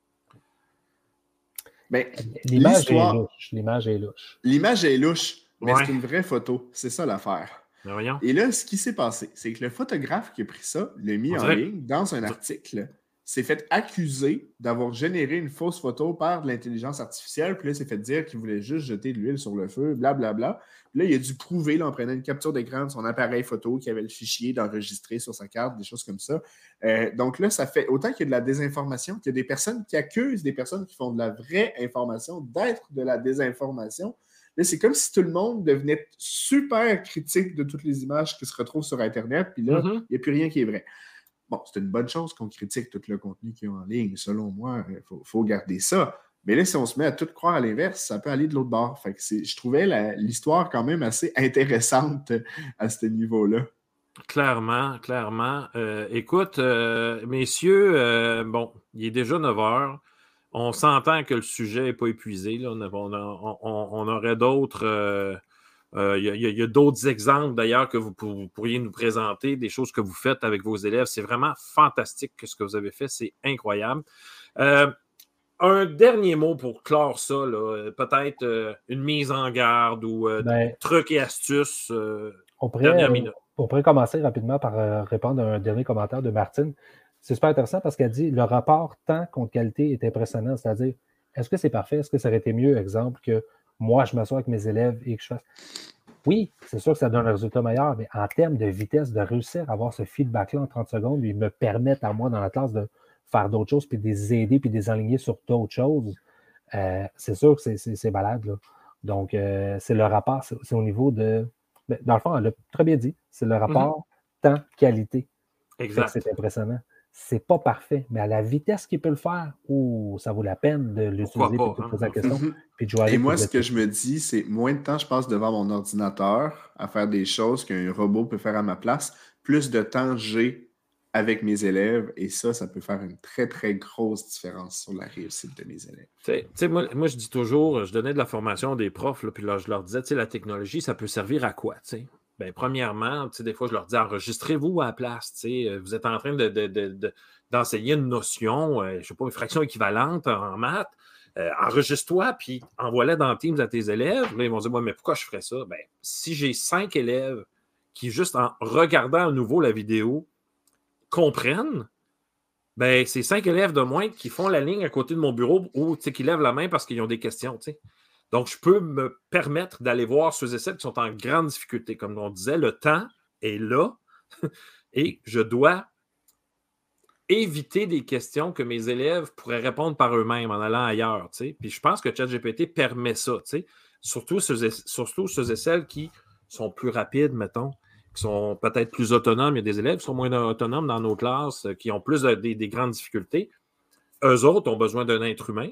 Ben, l'image est louche. L'image est louche, mais c'est une vraie photo. C'est ça l'affaire. Et là, ce qui s'est passé, c'est que le photographe qui a pris ça, l'a mis en ligne dans un article, s'est fait accuser d'avoir généré une fausse photo par de l'intelligence artificielle, puis là, s'est fait dire qu'il voulait juste jeter de l'huile sur le feu, blablabla. Puis là, il a dû prouver, là, en prenant une capture d'écran de son appareil photo, qu'il avait le fichier d'enregistrer sur sa carte, des choses comme ça. Donc là, ça fait autant qu'il y a de la désinformation, qu'il y a des personnes qui accusent des personnes qui font de la vraie information d'être de la désinformation. Là, c'est comme si tout le monde devenait super critique de toutes les images qui se retrouvent sur Internet, puis là, il n'y a plus rien qui est vrai. Bon, c'est une bonne chose qu'on critique tout le contenu qui est en ligne. Selon moi, il faut garder ça. Mais là, si on se met à tout croire à l'inverse, ça peut aller de l'autre bord. Fait que je trouvais l'histoire quand même assez intéressante à ce niveau-là. Clairement. Écoute, messieurs, bon, il est déjà 9 heures. On s'entend que le sujet n'est pas épuisé. Là. On aurait d'autres... Il y a d'autres exemples d'ailleurs que vous pourriez nous présenter, des choses que vous faites avec vos élèves. C'est vraiment fantastique ce que vous avez fait, c'est incroyable. Un dernier mot pour clore ça, là, peut-être une mise en garde ou des trucs et astuces. On pourrait commencer rapidement par répondre à un dernier commentaire de Martine. C'est super intéressant parce qu'elle dit le rapport temps contre qualité est impressionnant, c'est-à-dire est-ce que c'est parfait, est-ce que ça aurait été mieux, exemple, que moi, je m'assois avec mes élèves et que je fasse. Oui, c'est sûr que ça donne un résultat meilleur, mais en termes de vitesse, de réussir à avoir ce feedback-là en 30 secondes, ils me permettent à moi, dans la classe, de faire d'autres choses, puis de les aider, puis de les aligner sur d'autres choses. C'est sûr que c'est malade, là. Donc, c'est le rapport, c'est au niveau de... Dans le fond, elle l'a très bien dit, c'est le rapport temps-qualité. Exact. C'est impressionnant. C'est pas parfait, mais à la vitesse qu'il peut le faire, ça vaut la peine de l'utiliser pour te poser la question. Puis de jouer et moi, ce que je me dis, c'est moins de temps je passe devant mon ordinateur à faire des choses qu'un robot peut faire à ma place, plus de temps j'ai avec mes élèves, et ça peut faire une très, très grosse différence sur la réussite de mes élèves. Tu sais, moi, je dis toujours, je donnais de la formation à des profs, là, puis là, je leur disais, tu sais, la technologie, ça peut servir à quoi, tu sais? Bien, premièrement, des fois, je leur dis, enregistrez-vous à la place. Vous êtes en train d'enseigner une notion, je ne sais pas, une fraction équivalente en maths. Enregistre-toi, puis envoie-la dans Teams à tes élèves. Là, ils vont dire, mais pourquoi je ferais ça? Bien, si j'ai 5 élèves qui, juste en regardant à nouveau la vidéo, comprennent, bien, c'est 5 élèves de moins qui font la ligne à côté de mon bureau ou qui lèvent la main parce qu'ils ont des questions, t'sais. Donc, je peux me permettre d'aller voir ceux et celles qui sont en grande difficulté. Comme on disait, le temps est là et je dois éviter des questions que mes élèves pourraient répondre par eux-mêmes en allant ailleurs. T'sais. Puis je pense que ChatGPT permet ça. T'sais. Surtout ceux et celles qui sont plus rapides, mettons, qui sont peut-être plus autonomes. Il y a des élèves qui sont moins autonomes dans nos classes, qui ont plus des grandes difficultés. Eux autres ont besoin d'un être humain.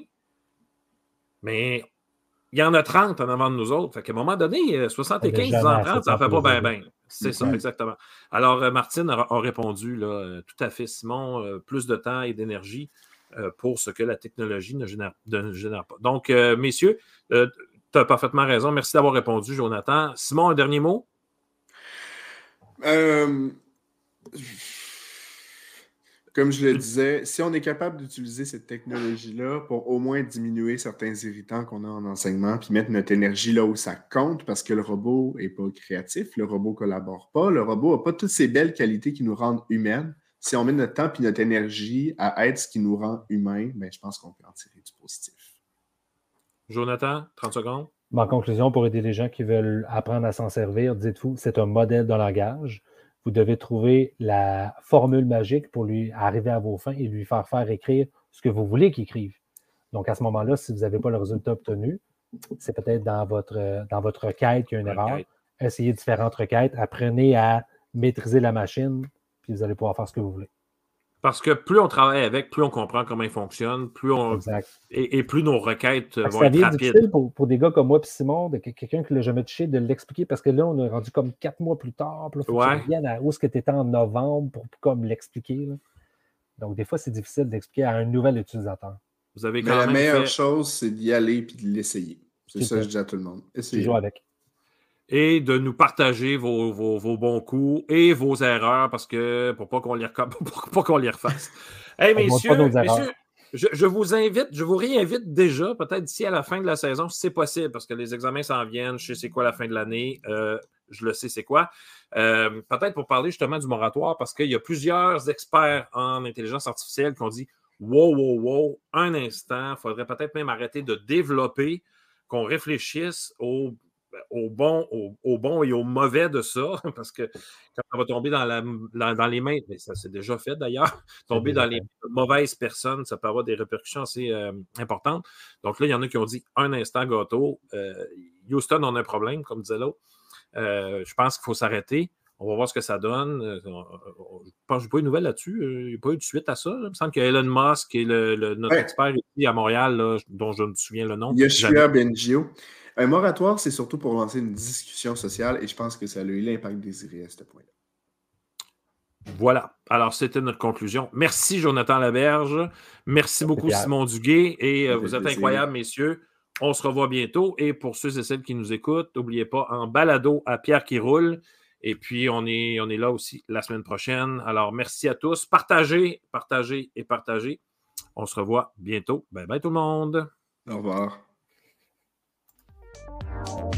Mais il y en a 30 en avant de nous autres. Fait qu'à un moment donné, 75, 30, ça ne fait pas bien. C'est ça, exactement. Alors, Martine a répondu, là, tout à fait, Simon, plus de temps et d'énergie pour ce que la technologie ne génère pas. Donc, messieurs, tu as parfaitement raison. Merci d'avoir répondu, Jonathan. Simon, un dernier mot? Comme je le disais, si on est capable d'utiliser cette technologie-là pour au moins diminuer certains irritants qu'on a en enseignement, puis mettre notre énergie là où ça compte, parce que le robot n'est pas créatif, le robot ne collabore pas, le robot n'a pas toutes ces belles qualités qui nous rendent humaines. Si on met notre temps et notre énergie à être ce qui nous rend humains, ben, je pense qu'on peut en tirer du positif. Jonathan, 30 secondes. En conclusion, pour aider les gens qui veulent apprendre à s'en servir, dites-vous, c'est un modèle de langage. Vous devez trouver la formule magique pour lui arriver à vos fins et lui faire écrire ce que vous voulez qu'il écrive. Donc, à ce moment-là, si vous n'avez pas le résultat obtenu, c'est peut-être dans votre requête qu'il y a une erreur. Essayez différentes requêtes. Apprenez à maîtriser la machine, puis vous allez pouvoir faire ce que vous voulez. Parce que plus on travaille avec, plus on comprend comment il fonctionne, plus et plus nos requêtes vont être rapides. C'est difficile pour des gars comme moi et Simon, quelqu'un qui ne l'a jamais touché, de l'expliquer, parce que là, on est rendu comme 4 mois plus tard. Il faut que tu reviennes à où est-ce que tu étais en novembre pour comme l'expliquer. Là. Donc, des fois, c'est difficile d'expliquer à un nouvel utilisateur. Vous avez Mais la meilleure chose, c'est d'y aller et de l'essayer. C'est ça que je dis à tout le monde. Essayez. Joue avec. Et de nous partager vos bons coups et vos erreurs pour pas qu'on les refasse. Hey, messieurs, je vous invite, je vous réinvite déjà, peut-être d'ici à la fin de la saison, si c'est possible, parce que les examens s'en viennent, je sais c'est quoi la fin de l'année, je le sais c'est quoi. Peut-être pour parler justement du moratoire, parce qu'il y a plusieurs experts en intelligence artificielle qui ont dit « Wow, un instant, il faudrait peut-être même arrêter de développer, qu'on réfléchisse au bon et au mauvais de ça, parce que quand on va tomber dans les mains, mais ça c'est déjà fait d'ailleurs, tomber dans les mauvaises personnes, ça peut avoir des répercussions assez importantes. Donc là, il y en a qui ont dit un instant gâteau, Houston, on a un problème, comme disait l'autre. Je pense qu'il faut s'arrêter. On va voir ce que ça donne. Je pense que je n'ai pas eu de nouvelles là-dessus. Il n'y a pas eu de suite à ça. Il me semble que Elon Musk et notre expert ici à Montréal, là, dont je me souviens le nom. Yoshua Bengio. Un moratoire, c'est surtout pour lancer une discussion sociale et je pense que ça a eu l'impact désiré à ce point-là. Voilà. Alors, c'était notre conclusion. Merci, Jonathan Laberge. Merci beaucoup, Simon Duguay. Et vous êtes incroyables, messieurs. On se revoit bientôt. Et pour ceux et celles qui nous écoutent, n'oubliez pas, en balado à Pierre qui roule. Et puis, on est là aussi la semaine prochaine. Alors, merci à tous. Partagez. On se revoit bientôt. Bye bye tout le monde. Au revoir.